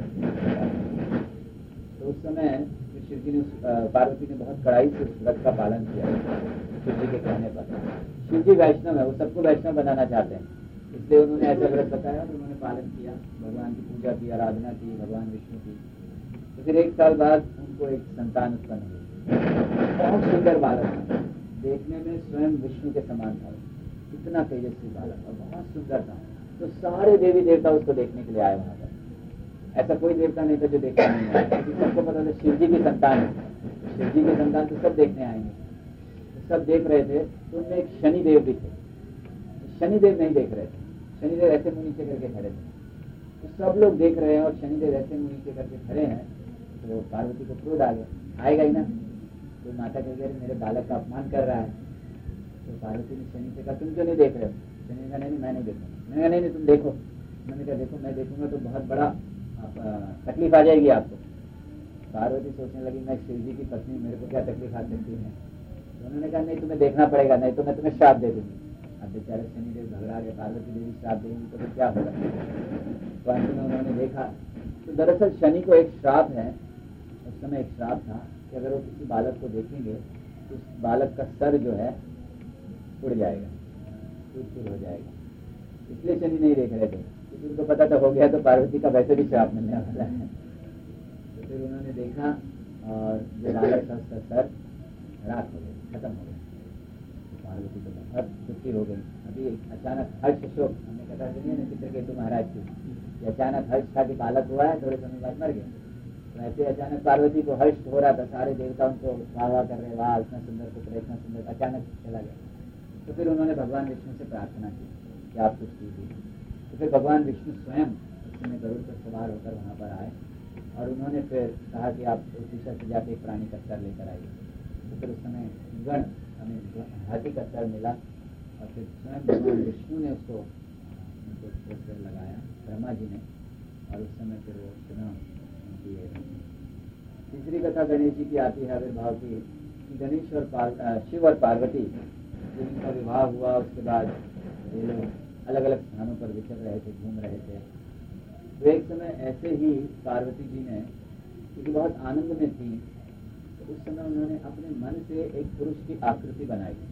[SPEAKER 1] तो उस समय शिव जी ने पार्वती ने बहुत कड़ाई से उस व्रत का पालन किया शिव जी के कहने पर। शिव जी वैष्णव है, वो सबको वैष्णव बनाना चाहते हैं, इसलिए उन्होंने ऐसा व्रत बताया तो उन्होंने पालन किया, भगवान की पूजा की, आराधना की भगवान विष्णु की। तो फिर एक साल बाद उनको एक संतान उत्पन्न हुई। बहुत सुंदर बालक था, देखने में स्वयं विष्णु के समान था, इतना तेजस्वी बालक और बहुत सुंदर था। तो सारे देवी देवता उसको देखने के लिए आए वहां पर। ऐसा कोई देवता नहीं था जो देखने नहीं आया, क्योंकि सबको पता था शिव जी की संतान है, शिव जी की संतान तो सब देखने आएंगे। तो सब देख रहे थे। तो उनमें एक शनिदेव भी थे, शनिदेव नहीं देख रहे थे, शनिदेव ऐसे मुंह नीचे करके खड़े थे। तो सब लोग देख रहे हैं और शनिदेव ऐसे मुंह नीचे करके खड़े हैं। तो पार्वती को क्रोध आ गया, आएगा ही ना। तो माता कह गई मेरे बालक का अपमान कर रहा है। तो पार्वती ने शनि से कहा तुम क्यों नहीं देख रहे हो? शनि ने कहा नहीं मैं नहीं देखूंगा। मैंने कहा नहीं नहीं तुम देखो। मैंने कहा देखो मैं देखूंगा तो बहुत बड़ा तकलीफ आ जाएगी आपको। पार्वती सोचने लगी मैं शिव जी की पत्नी, मेरे को क्या तकलीफ आ सकती है? तो उन्होंने कहा नहीं तुम्हें देखना पड़ेगा, नहीं तो मैं तुम्हें श्राप दे दूंगी। अब बेचारे शनिदेव घबरा गए, पार्वती देवी श्राप देंगी तो फिर क्या होगा? तो अंत में उन्होंने देखा तो दरअसल शनि को एक श्राप है, उस समय एक श्राप था कि अगर वो किसी बालक को देखेंगे तो उस बालक का सर जो है उड़ जाएगा, टूट टूट हो जाएगा। इसलिए शनि नहीं देख रहे थे, क्योंकि उनको पता तो हो गया तो पार्वती का वैसे भी श्राप मिलने वाला है। तो फिर उन्होंने देखा और जो बालक था उसका सर राख हो गया, खत्म हो गया। तो पार्वती को बहुत दुखी हो गई। अभी अचानक हर्ष शोक, हमने कथा सुनी ना चित्रकेतु महाराज की, अचानक हर्ष था कि बालक हुआ है, थोड़े समय बाद मर गया। तो ऐसे अचानक पार्वती को हर्ष हो रहा था, सारे देवता उनको वाह वाह कर रहे, वाह इतना सुंदर पुत्र, इतना सुंदर, अचानक चला गया। तो फिर उन्होंने भगवान विष्णु से प्रार्थना की कि आप कुछ कीजिए। तो फिर भगवान विष्णु स्वयं उस समय गरुड़ पर सवार होकर वहाँ पर आए और उन्होंने फिर कहा कि आप उस दिशा से जाके एक प्राणी का सर लेकर आइए। तो फिर उस समय गण हमें हाथी का सर मिला और फिर स्वयं भगवान विष्णु ने उसको उनको सर लगाया, ब्रह्मा जी ने, और उस समय फिर वो चुनाव किए। तीसरी कथा गणेश जी की आती है आविर्भाव की। गणेश और पार, शिव और पार्वती जिनका विवाह हुआ उसके बाद ये लोग अलग अलग स्थानों पर विचर रहे थे, घूम रहे थे। तो एक समय ऐसे ही पार्वती जी ने, क्योंकि बहुत आनंद में थी, तो उस समय उन्होंने अपने मन से एक पुरुष की आकृति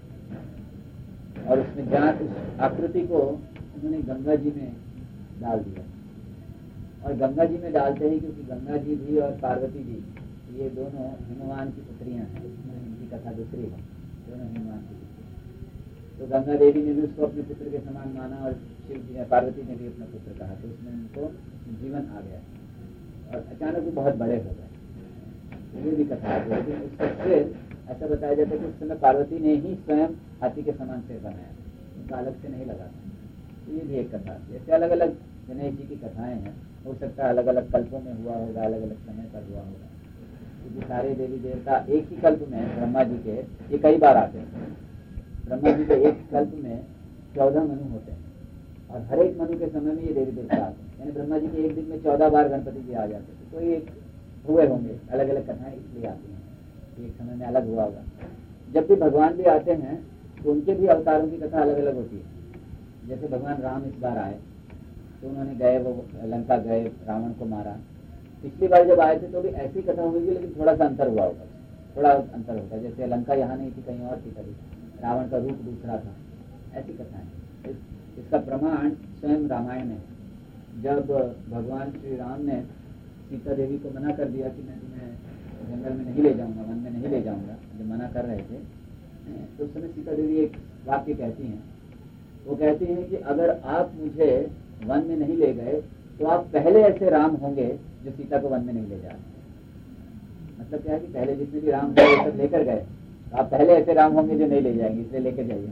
[SPEAKER 1] बनाई और उसमें जहाँ उस आकृति को उन्होंने गंगा जी में डाल दिया। और गंगा जी में डालते ही, क्योंकि गंगा जी भी और पार्वती जी ये दोनों हिमवान की पुत्रियां हैं, इनकी कथा दूसरी है, दोनों हिमवान की पुत्री। तो गंगा देवी ने भी उसको अपने पुत्र के समान माना और शिव जी पार्वती ने भी अपना पुत्र कहा, तो उसमें उनको जीवन आ गया और अचानक वो बहुत बड़े हो गए। ये भी कथा है, लेकिन उसका सिर ऐसा बताया जाता है कि उस समय पार्वती ने ही स्वयं हाथी के समान सिर बनाया, उनका अलग से नहीं लगा। तो ये भी एक कथा। जैसे अलग अलग गणेश जी की कथाएं हैं, हो सकता है अलग अलग कल्पों में हुआ होगा, अलग अलग समय पर हुआ होगा, क्योंकि सारे देवी देवता एक ही कल्प में, ब्रह्मा जी के ये कई बार आते हैं। ब्रह्मा जी के एक कल्प में चौदह मनु होते हैं और हर एक मनु के समय में ये देवी देवता आते हैं, यानी ब्रह्मा जी के एक दिन में चौदह बार गणपति जी आ जाते थे। तो ये हुए होंगे, अलग अलग कथाएं इसलिए आती हैं। एक समय में अलग हुआ होगा। जब भी भगवान भी आते हैं तो उनके भी अवतारों की कथा अलग अलग होती है। जैसे भगवान राम इस बार आए तो उन्होंने गए, वो लंका गए, रावण को मारा। पिछली बार जब आए थे तो भी ऐसी कथा हुई थी, लेकिन थोड़ा सा अंतर हुआ होगा, थोड़ा अंतर होता है। जैसे लंका यहाँ नहीं थी, कहीं और थी, कभी रावण का रूप दूसरा था, ऐसी कथाएं। इस, इसका प्रमाण स्वयं रामायण में, जब भगवान श्री राम ने सीता देवी को मना कर दिया कि मैं तुम्हें जंगल में नहीं ले जाऊंगा, वन में नहीं ले जाऊंगा, जब मना कर रहे थे तो उस समय सीता देवी एक वाक्य कहती हैं। वो कहती हैं कि अगर आप मुझे वन में नहीं ले गए तो आप पहले ऐसे राम होंगे जो सीता को वन में नहीं ले जा रहे। मतलब क्या है कि पहले जितने भी राम थे वो सब लेकर गए, तो आप पहले ऐसे राम होंगे जो नहीं ले जाएंगे, इसलिए लेकर जाइए।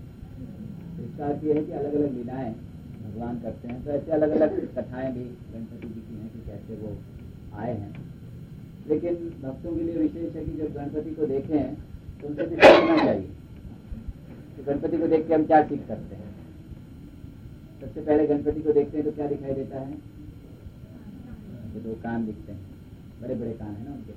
[SPEAKER 1] तो इसका अर्थ ये है कि अलग अलग लीलाएं भगवान करते हैं। तो ऐसे अलग अलग कथाएं भी गणपति जी की हैं कि कैसे वो आए हैं। लेकिन भक्तों के लिए विशेष है कि जब गणपति को देखें तो उनसे भी सीखना चाहिए। तो गणपति को देख के हम क्या सीख सकते हैं? सबसे पहले गणपति को देखते हैं तो क्या दिखाई देता है? तो दो कान दिखते हैं, बड़े बड़े कान है ना उनके।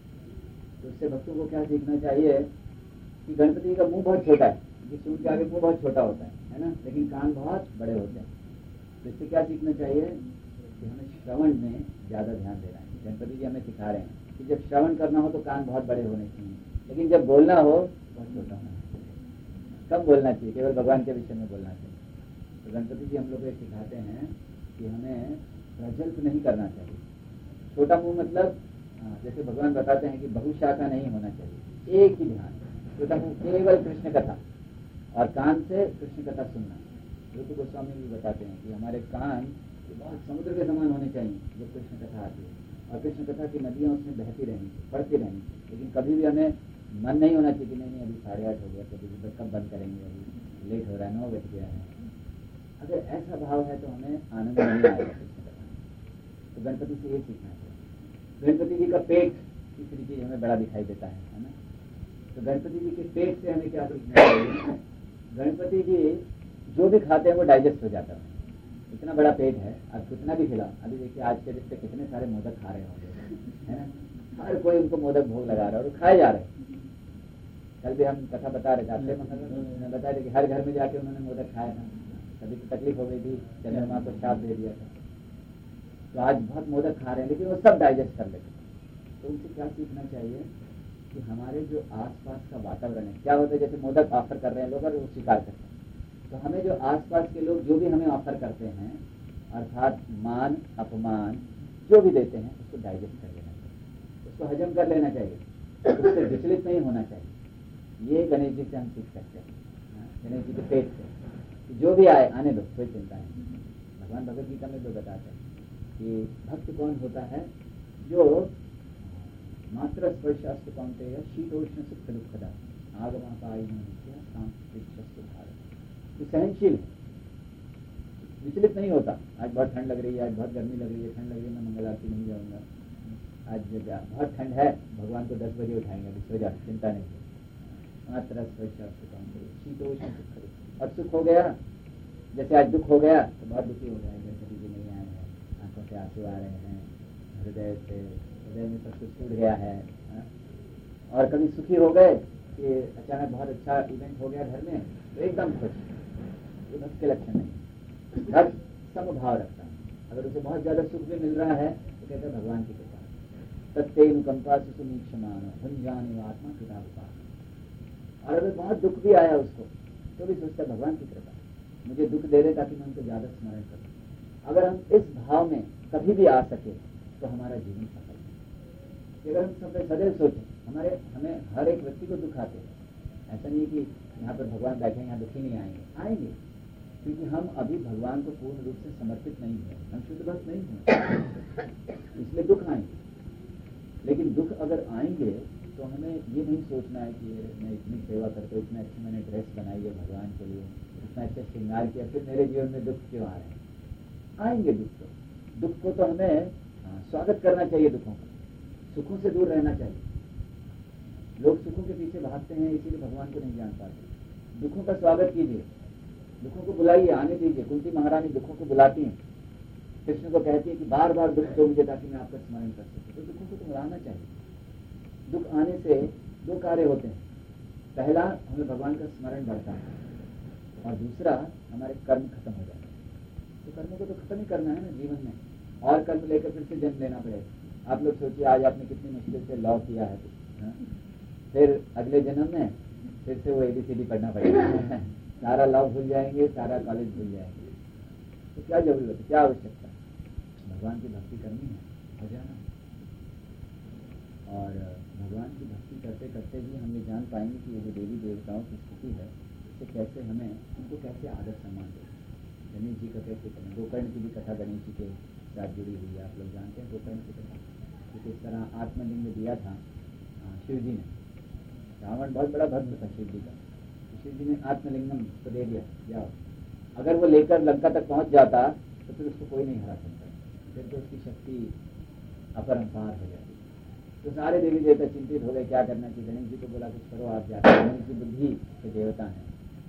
[SPEAKER 1] तो उससे भक्तों को क्या सीखना चाहिए कि गणपति का मुंह बहुत छोटा है, सूंड के आगे मुंह बहुत छोटा होता है है ना, लेकिन कान बहुत बड़े होते हैं। तो इससे क्या सीखना चाहिए कि हमें श्रवण में ज्यादा ध्यान देना है। गणपति जी हमें सिखा रहे हैं कि जब श्रवण करना हो तो कान बहुत बड़े होने चाहिए, लेकिन जब बोलना हो बहुत छोटा होना चाहिए, कम बोलना चाहिए, केवल भगवान के विषय में बोलना चाहिए। तो गणपति जी हम लोग ये सिखाते हैं कि हमें प्रजल्प नहीं करना चाहिए। छोटा मुंह मतलब जैसे भगवान बताते हैं कि बहुशाखा नहीं होना चाहिए, एक ही ध्यान, छोटा मुंह केवल कृष्ण कथा, और कान से कृष्ण कथा सुनना। जो तो गोस्वामी भी बताते हैं कि हमारे कान बहुत समुद्र के समान होने चाहिए जो कृष्ण कथा आती है, और कृष्ण कथा की नदियाँ उसमें बहती रहनी, पढ़ती रहनी। लेकिन कभी भी हमें मन नहीं होना चाहिए कि नहीं नहीं अभी साढ़े आठ हो गया, कभी भी कब बंद करेंगे, अभी लेट हो रहा है, नौ बज गया है। अगर ऐसा भाव है तो हमें आनंद नहीं आएगा कृष्ण कथा। तो गणपति से ये सीखना चाहिए। गणपति जी का पेट तीसरी चीज हमें बड़ा दिखाई देता है है ना। तो गणपति जी के पेट से हमें क्या सीखना चाहिए? गणपति जी जो भी खाते हैं वो डाइजेस्ट हो जाता है। इतना बड़ा पेट है, आप कितना भी खिलाओ। अभी देखिए आज के दिन पे कितने सारे मोदक खा रहे होंगे, है ना। हर कोई उनको मोदक भोग लगा रहा है और खाए जा रहे हैं। कल भी हम कथा बता रहे थे, मैं बता रहे कि हर घर में जाके उन्होंने मोदक खाया था। कभी तो तकलीफ हो गई थी, चंद्रमा को श्राप दे दिया था। तो आज बहुत मोदक खा रहे हैं, लेकिन वो सब डाइजेस्ट कर लेते हैं। तो उनसे क्या सीखना चाहिए कि हमारे जो आसपास का वातावरण है, क्या होता है जैसे मोदक ऑफर कर रहे हैं लोग और वो स्वीकार करते हैं, तो हमें जो आसपास के लोग जो भी हमें ऑफर करते हैं, अर्थात मान अपमान जो भी देते हैं, उसको डाइजेस्ट कर लेना चाहिए, उसको हजम कर लेना चाहिए, उससे विचलित नहीं होना चाहिए। ये गणेश जी से हम सीख सकते हैं, गणेश जी के पेट से कि जो भी आए आने दो, कोई चिंता नहीं। भगवान भगवद गीता में तो बताते हैं कि भक्त कौन होता है? जो मात्र स्पर्शास्त्र कौनते है शीतोष्ण सुख दुखदा आगमा पाई सहनशील, विचलित नहीं होता। आज बहुत ठंड लग रही है, आज बहुत गर्मी लग रही है, ठंड लग रही है, मैं मंगल आरती नहीं जाऊंगा, आज बहुत ठंड है, भगवान को दस बजे उठाएंगे, अभी सो जा, चिंता नहीं है। मात्र स्पर्शास्त्र कौनते शीतोष्ण सुख दुख, और सुख हो गया जैसे आज दुख हो गया तो बहुत दुखी हो जाएंगे, कभी भी नहीं आए हैं, आंखों से आंसू आ रहे हैं, हृदय से हृदय में सब कुछ टूट गया है, है? और कभी सुखी हो गए कि अचानक बहुत अच्छा इवेंट हो गया घर में तो एकदम खुश। ये भक्त के लक्षण नहीं। भक्त समभाव रखता है। अगर उसे बहुत ज्यादा सुख भी मिल रहा है तो कहते हैं भगवान की कृपा, सत्य अनुकंपा सुनीक्षमान भुंजानी आत्मा पिता। और अगर बहुत दुख भी आया उसको तो भी सोचता भगवान की कृपा, मुझे दुख दे दे ताकि मैं उनको ज्यादा स्मरण करूं। अगर हम इस भाव में कभी भी आ सके तो हमारा जीवन सफल है। अगर हम सब सदैव सोचें, हमारे हमें हर एक व्यक्ति को दुख आते हैं, ऐसा नहीं कि यहाँ पर भगवान बैठे यहाँ दुखी नहीं आएंगे, आएंगे, क्योंकि हम अभी भगवान को पूर्ण रूप से समर्पित नहीं हुए, हम शुद्ध भक्त नहीं हुए, इसलिए दुख आएंगे। लेकिन दुख अगर आएंगे तो हमें ये नहीं सोचना है कि मैं इतनी सेवा करता हूँ, इतने अच्छी मैंने ड्रेस बनाई है भगवान के लिए, इतना अच्छा श्रृंगार किया, फिर मेरे जीवन में दुख क्यों आ रहे हैं? आएंगे दुख तो, दुख को तो हमें स्वागत करना चाहिए, दुखों का, सुखों से दूर रहना चाहिए। लोग सुखों के पीछे भागते हैं, इसीलिए भगवान को नहीं जान पाते। दुखों का स्वागत कीजिए, दुखों को बुलाइए, आने दीजिए। कुंती महारानी दुखों को बुलाती हैं, कृष्ण को कहती है कि बार बार दुख दो मुझे ताकि मैं आपका स्मरण कर सकूं। तो दुखों को तो बुलाना चाहिए, दुख आने से दो कार्य होते हैं। पहला, हमें भगवान का स्मरण बढ़ता है, और दूसरा, हमारे कर्म खत्म हो जाते हैं। तो कर्मों को तो खत्म ही करना है ना जीवन में, और कर्म लेकर फिर से जन्म लेना पड़ेगा। आप लोग सोचिए, आज आपने कितनी मुश्किल से लॉ किया है, हाँ? फिर अगले जन्म में फिर से वो एबीसीडी पढ़ना पड़ेगा। सारा लॉ भूल जाएंगे, सारा कॉलेज भूल जाएंगे। तो क्या जरूरत है, क्या आवश्यकता? भगवान की भक्ति करनी है, हो जाना। और भगवान की भक्ति करते करते ही हम ये जान पाएंगे कि ये जो देवी देवताओं की स्थिति है, इससे कैसे हमें उनको कैसे आदर सम्मान दें। गणेश जी का कैसे करें। गोकर्ण की भी कथा गणेश जी के साथ जुड़ी हुई है, आप लोग जानते हैं गोकर्ण की कथा। तो किस तरह आत्मलिंग दिया था शिव जी ने। रावण बहुत बड़ा भक्त था शिव जी का, तो शिव जी ने आत्मलिंगम उसको दे दिया, जाओ। अगर वो लेकर लंका तक पहुंच जाता तो फिर उसको कोई नहीं हरा सकता, फिर तो उसकी शक्ति अपरंपार हो जाती। तो सारे देवी देवता चिंतित हो गए, क्या करना चाहिए। गणेश जी को बोला कुछ करो आप जाकर, गणेश जी बुद्धि के देवता हैं।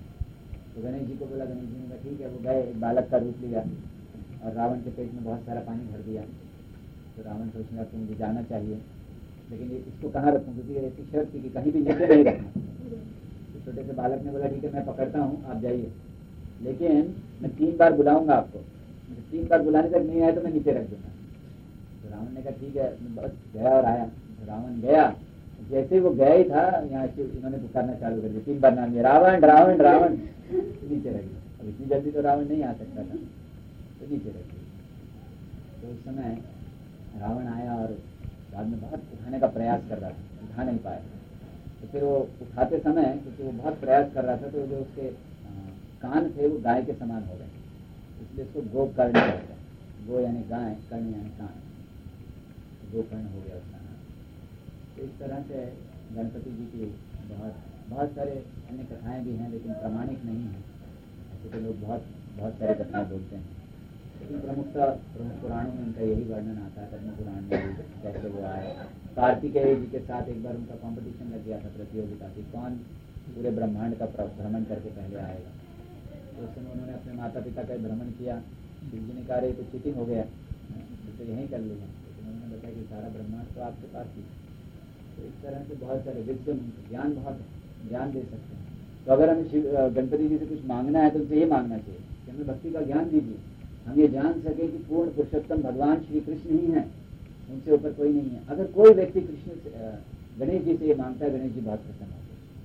[SPEAKER 1] तो गणेश जी को बोला, गणेश जी ने कहा ठीक है। वो गए, एक बालक का रूप लिया और रावण के पेट में बहुत सारा पानी भर दिया। तो रावण सोचने लगा मुझे जाना चाहिए, लेकिन ये इसको कहाँ रखूँ, क्योंकि ऐसी शर्त थी कि कहीं भी नीचे नहीं रखना। तो छोटे से बालक ने बोला ठीक है मैं पकड़ता हूँ, आप जाइए, लेकिन मैं तीन बार बुलाऊंगा आपको, तीन बार बुलाने तक नहीं आया तो मैं नीचे रख दूंगा। तो रावण ने कहा ठीक है। बस गया और आया। रावण गया, जैसे वो गया ही था, यहाँ से इन्होंने पुकारना चालू कर दिया, तीन बार नाम लिया, रावण रावण रावण, नीचे रख दिया। अब इतनी जल्दी तो रावण नहीं आ सकता था, तो नीचे रख दिया। तो उस समय रावण आया और बाद में बहुत उठाने का प्रयास कर रहा था, उठा नहीं पाया। तो फिर वो उठाते समय, क्योंकि वो बहुत प्रयास कर रहा था, तो जो उसके कान थे वो गाय के समान हो गए, इसलिए उसको गोकर्ण कहते हैं। गो यानी गाय, कर्ण यानी कान, गोकर्ण हो गया उसका नाम। तो इस तरह से गणपति जी की बहुत बहुत सारे अन्य कथाएं भी हैं, लेकिन प्रामाणिक नहीं हैं। ऐसे तो लोग बहुत बहुत सारी कथाएं बोलते हैं, लेकिन प्रमुखता प्रमुख पुराणों में उनका यही वर्णन आता है। पद्म पुराण में कैसे वो आए। कार्तिकेय जी के साथ एक बार उनका कंपटीशन लग गया था, प्रतियोगिता की, कौन पूरे ब्रह्मांड का भ्रमण करके पहले आएगा। तो उस समय उन्होंने अपने माता पिता का भ्रमण किया। शिव जी ने कहा रहे तो चीटिंग हो गया, तो यहीं कर लिया। लेकिन उन्होंने बताया कि सारा ब्रह्मांड तो आपके पास ही। तो इस तरह से बहुत सारे विज्ञान ज्ञान बहुत ज्ञान दे सकते हैं। तो अगर हमें शिव गणपति जी से कुछ मांगना है तो उनसे ये मांगना चाहिए कि हमें भक्ति का ज्ञान दीजिए, हम ये जान सके कि पूर्ण पुरुषोत्तम भगवान श्री कृष्ण ही है, उनसे ऊपर कोई नहीं है। अगर कोई व्यक्ति कृष्ण से गणेश जी से ये मांगता है, गणेश जी बहुत प्रसन्न होते हैं,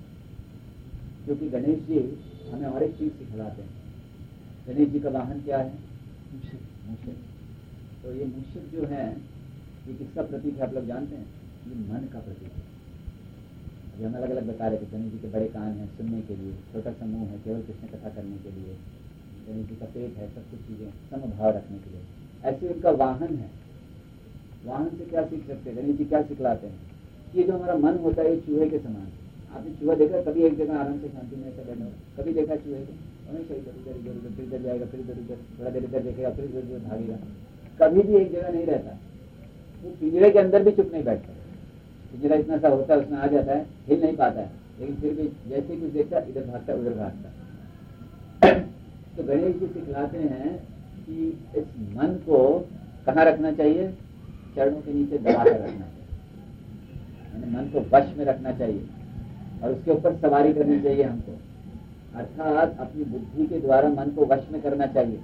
[SPEAKER 1] क्योंकि गणेश जी हमें और एक चीज सिखलाते हैं। गणेश जी का वाहन क्या है? मूषक। तो ये मूषक जो है ये किसका प्रतीक है आप लोग जानते हैं? ये मन का प्रतीक है। अभी हम अलग अलग बता रहे थे, गणेश जी के बड़े कान हैं सुनने के लिए, छोटा समूह है केवल कृष्ण कथा करने के लिए, गणेश जी का पेट है सब कुछ चीजें समभाव रखने के लिए। ऐसे उनका वाहन है। वाहन से क्या सीख सकते हैं? गणेश जी क्या सिखलाते हैं? ये जो हमारा मन होता है ये चूहे के समान। आपने चूहा देखा कभी एक जगह आराम से शांति में ऐसा बैठा? कभी देखा चूहे को? हमेशा इधर उधर इधर उधर फिर इधर जाएगा, फिर इधर उधर, थोड़ा देर इधर देखेगा, फिर इधर उधर भागेगा, कभी भी एक जगह नहीं रहता। वो पिंजरे के अंदर भी चुप नहीं बैठता। पिंजरा इतना सा होता है, उसमें आ जाता है, हिल नहीं पाता है, लेकिन फिर भी जैसे कुछ देखता इधर भागता उधर भागता। तो गणेश जी सिखलाते हैं कि इस मन को कहाँ रखना चाहिए? चरणों के नीचे दबा कर रखना चाहिए, यानी मन को वश में रखना चाहिए और उसके ऊपर सवारी करनी चाहिए हमको। अर्थात अपनी बुद्धि के द्वारा मन को वश में करना चाहिए,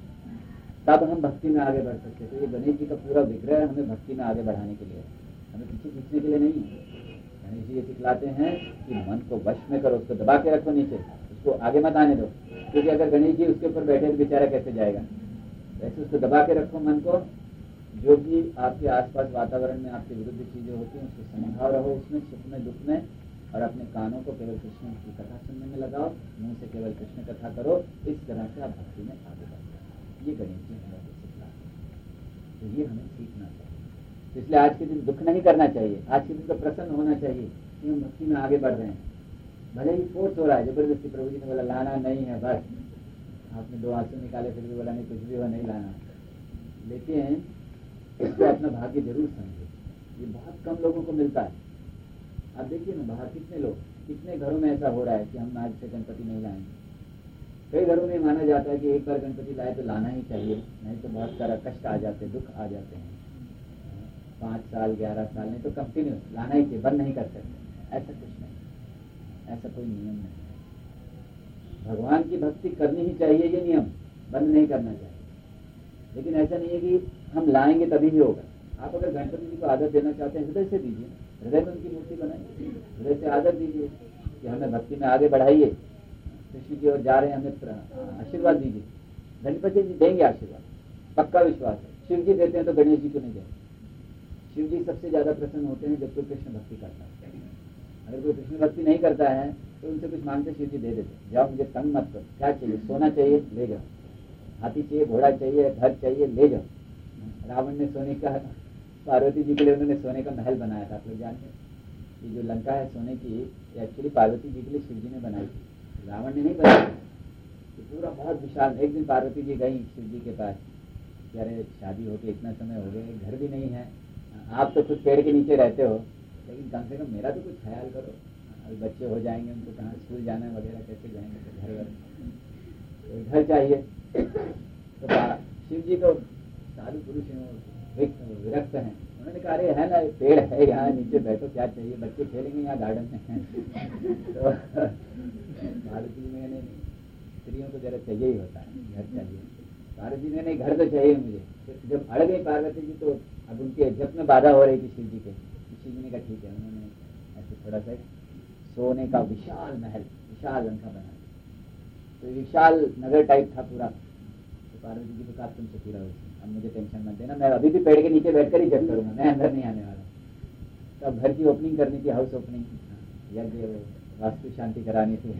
[SPEAKER 1] तब हम भक्ति में आगे बढ़ सकते हैं। तो ये गणेश जी का पूरा विग्रह हमें भक्ति में आगे बढ़ाने के लिए, हमें पीछे खींचने के लिए नहीं है। गणेश जी ये सिखलाते हैं कि मन को वश में करो, उसको दबा के रखो नीचे, उसको आगे मत आने दो, क्योंकि अगर गणेश जी उसके ऊपर बैठे तो बेचारा कैसे जाएगा। वैसे उसको दबा के रखो मन को। जो भी आपके आसपास वातावरण में आपके विरुद्ध चीजें होती हैं उसको समझाओ रहो, उसमें सुख में दुख में, और अपने कानों को केवल कृष्ण की कथा सुनने में लगाओ, मुंह से केवल कृष्ण कथा करो। इस तरह से आप भक्ति में आगे बढ़ो। ये गणेश जी हमें सिखलाते हैं, तो ये हमें सीखना चाहिए। तो इसलिए आज के दिन दुख नहीं करना चाहिए, आज के दिन तो प्रसन्न होना चाहिए कि हम भक्ति में आगे बढ़ रहे हैं। भले ही फोर्स हो रहा है, जबरदस्ती, प्रभु जी ने बोला लाना नहीं है, बस आपने दो आंसू निकाले फिर भी बोला नहीं कुछ भी हो नहीं लाना, लेकिन इसको अपना भाग्य जरूर समझे। ये बहुत कम लोगों को मिलता है। आप देखिए ना बाहर कितने लोग, कितने घरों में ऐसा हो रहा है कि हम आज से गणपति नहीं लाएंगे। कई घरों में माना जाता है कि एक बार गणपति लाए तो लाना ही चाहिए, नहीं तो बहुत सारा कष्ट आ जाते, दुख आ जाते हैं। पाँच साल ग्यारह साल नहीं तो कंटिन्यू लाना ही चाहिए, बंद नहीं कर सकते, ऐसा कुछ नहीं, ऐसा कोई नियम नहीं। भगवान की भक्ति करनी ही चाहिए, ये नियम बंद नहीं करना चाहिए। लेकिन ऐसा नहीं है कि हम लाएंगे तभी भी होगा। आप अगर गणपति जी को आदर देना चाहते हैं हृदय से दीजिए, हृदय में उनकी मूर्ति बनाइए, हृदय से आदर दीजिए कि हमें भक्ति में आगे बढ़ाइए, कृष्ण की ओर जा रहे हैं, हमें आशीर्वाद दीजिए। गणपति जी देंगे आशीर्वाद, पक्का विश्वास है। शिव जी देते हैं तो गणेश जी को नहीं देंगे। शिव जी सबसे ज्यादा प्रसन्न होते हैं जब कोई कृष्ण भक्ति करता है। अगर कोई कृष्ण भक्ति नहीं करता है तो उनसे कुछ मांगते, शिव जी दे देते, जाओ मुझे तंग मत करो, क्या चाहिए, सोना चाहिए ले जाओ, हाथी चाहिए, घोड़ा चाहिए, घर चाहिए ले जाओ। रावण ने सोने का, पार्वती जी के लिए उन्होंने सोने का महल बनाया था। आप लोग जानते हैं ये जो लंका है सोने की, एक्चुअली पार्वती जी के लिए शिव जी ने बनाई थी, रावण ने नहीं बनाई। तो पूरा बहुत विशाल। एक दिन पार्वती जी गई शिव जी के पास, अरे शादी होके इतना समय हो गया, घर भी नहीं है, आप तो खुद पेड़ के नीचे रहते हो, लेकिन कम से कम मेरा तो कुछ ख्याल करो, अभी बच्चे हो जाएंगे, उनको कहाँ स्कूल जाना है वगैरह, कैसे जाएंगे, तो घर घर तो घर चाहिए। तो शिव जी तो साधु पुरुष हैं, विरक्त हैं, उन्होंने कहा अरे है ना पेड़ है यहाँ नीचे बैठो, क्या चाहिए, बच्चे खेलेंगे यहाँ गार्डन में। तो पार्वती जी ने, स्त्रियों को जरा चाहिए ही होता है, घर चाहिए। पार्वती जी ने नहीं, घर तो चाहिए मुझे। जब अड़ गई पार्वती जी तो अब उनके जप में बाधा हो रही थी शिव जी के, शिव जी ने कहा ठीक है, उन्होंने ऐसे थोड़ा सा सोने का विशाल महल, विशाल लंका बना, तो विशाल नगर टाइप था पूरा। तो पार्वती जी को कहा तुम सुखी रहो, अब मुझे टेंशन मत देना, मैं अभी भी पेड़ के नीचे बैठकर ही जप करूंगा, मैं अंदर नहीं आने वाला। तब घर की ओपनिंग करनी थी, हाउस ओपनिंग, यज्ञ वास्तु शांति करानी थी।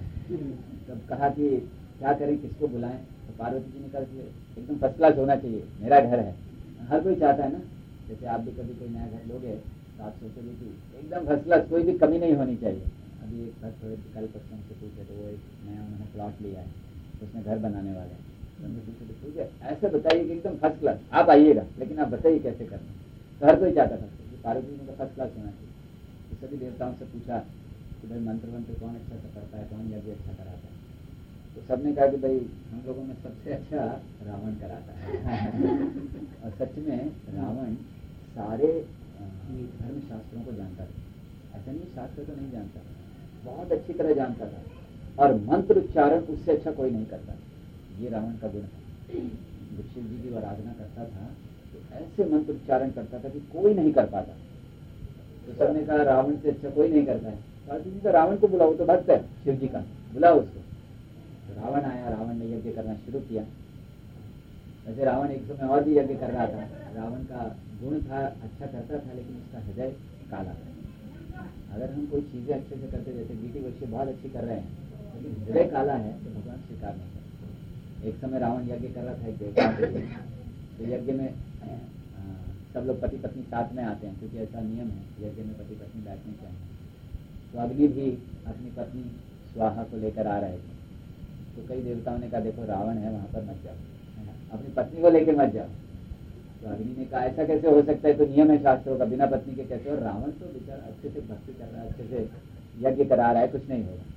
[SPEAKER 1] तब कहा कि क्या करें, किसको बुलाएं। तो पार्वती जी ने कहा कि एकदम फर्स्ट क्लास होना चाहिए, मेरा घर है। हर कोई चाहता है ना, जैसे आप भी कभी कोई नया घर लोगे तो आप सोचोगे कि एकदम फर्स्ट क्लास, कोई भी कमी नहीं होनी चाहिए। अभी एक घर थोड़े कल परसों से पूछे तो वो एक नया उन्होंने प्लॉट लिया है, तो उसमें घर बनाने वाले हैं, तो उनसे पूछे तो ठीक है ऐसे बताइए कि एकदम फर्स्ट क्लास, आप आइएगा लेकिन आप बताइए कैसे करना। तो हर कोई चाहता था, पार्वती जी ने फर्स्ट क्लास होना चाहिए। तो सभी देवताओं से पूछा कि भाई मंत्र वंत्र कौन अच्छा सा करता है, कौन यज्ञ अच्छा कराता है। तो सबने कहा कि भाई हम लोगों में सबसे अच्छा रावण कराता है। और सच में रावण सारे धर्म शास्त्रों को जानता था, ऐसा नहीं शास्त्र तो नहीं जानता, बहुत अच्छी तरह जानता था, और मंत्र उच्चारण उससे अच्छा कोई नहीं करता। ये रावण का गुण था। जब शिव जी की आराधना करता था तो ऐसे मंत्र उच्चारण करता था कि कोई नहीं कर पाता। तो सबने कहा रावण से अच्छा कोई नहीं करता है। पार्वती जी तो रावण को बुलाओ, तो भक्त है शिव जी का, बुलाओ उसको। तो रावण आया, रावण ने यज्ञ करना शुरू किया। वैसे रावण एक समय और भी यज्ञ कर रहा था। रावण का गुण था, अच्छा करता था, लेकिन उसका हृदय काला था। अगर हम कोई चीजें अच्छे से करते, जैसे गीटी वर्षी बहुत अच्छी कर रहे हैं, लेकिन हृदय काला है तो भगवान स्वीकार नहीं करते। एक समय रावण यज्ञ कर रहा था एक देवता के लिए, तो यज्ञ में आ, सब लोग पति पत्नी साथ में आते हैं, क्योंकि ऐसा नियम है यज्ञ में पति पत्नी बैठने चाहिए। तो अग्नि भी अपनी पत्नी स्वाहा को लेकर आ रहे थे। तो कई देवताओं ने कहा देखो रावण है वहां पर मत जाओ, अपनी पत्नी को लेकर मत जाओ। तो अग्नि ने कहा ऐसा कैसे हो सकता है, तो नियम है शास्त्रों का, बिना पत्नी के कैसे। और रावण तो बेचारा अच्छे से भक्ति कर रहा है, अच्छे से यज्ञ करा रहा है, कुछ नहीं होगा।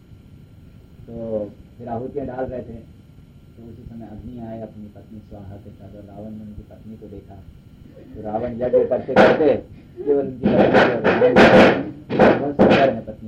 [SPEAKER 1] तो फिर आहुतियाँ डाल रहे थे, तो उसी समय अग्नि आए अपनी पत्नी स्वाहा के साथ, और रावण ने उनकी पत्नी को देखा। तो रावण यज्ञ करते करते केवल उनकी बहुत सुंदर है पत्नी।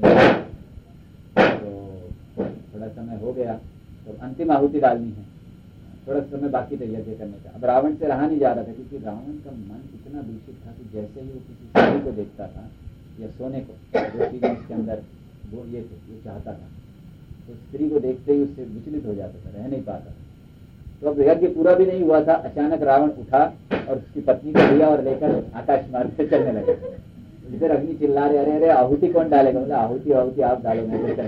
[SPEAKER 1] तो थोड़ा समय हो गया, तो अंतिम आहुति डालनी है, थोड़ा समय बाकी था यज्ञ करने का। अब रावण से रहा नहीं जा रहा था, क्योंकि रावण का मन इतना दूषित था कि जैसे ही वो किसी स्त्री को देखता था या सोने को, जो चीजें उसके अंदर वो ये थे, वो चाहता था, तो स्त्री को देखते ही उससे विचलित हो जाता था, रह नहीं पाता। तो अब यज्ञ पूरा भी नहीं हुआ था, अचानक रावण उठा और उसकी पत्नी को लिया और लेकर आकाश मार्ग से चलने लगे। इधर अग्नि चिल्ला रहे, अरे अरे आहुति कौन डालेगा, मतलब आहुति आहुति आप डालो, मैं तो चला।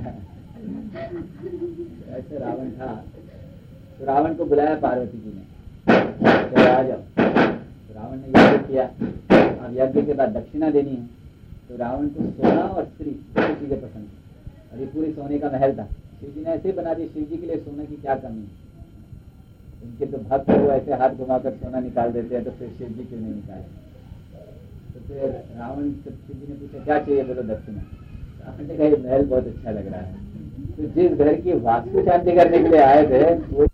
[SPEAKER 1] ऐसे रावण था। तो रावण को बुलाया पार्वती जी ने, तो आ जाओ। तो रावण ने यज्ञ किया। अब यज्ञ के बाद दक्षिणा देनी है, तो रावण को सोना और स्त्री दोनों चीजें पसंद थी, और ये पूरी सोने का महल था। शिव जी ने ऐसे बना दिया, शिव जी के लिए सोने की क्या कमी है। उनके तो भक्त वो ऐसे हाथ घुमाकर सोना निकाल देते हैं, तो फिर शिव जी क्यों नहीं निकाले। तो फिर रावण से शिव जी ने पूछा क्या चाहिए, बोलो दक्षिणा। रावण ने कहा महल बहुत अच्छा लग रहा है। तो जिस घर की वास्तु शांति करने के लिए आए थे वो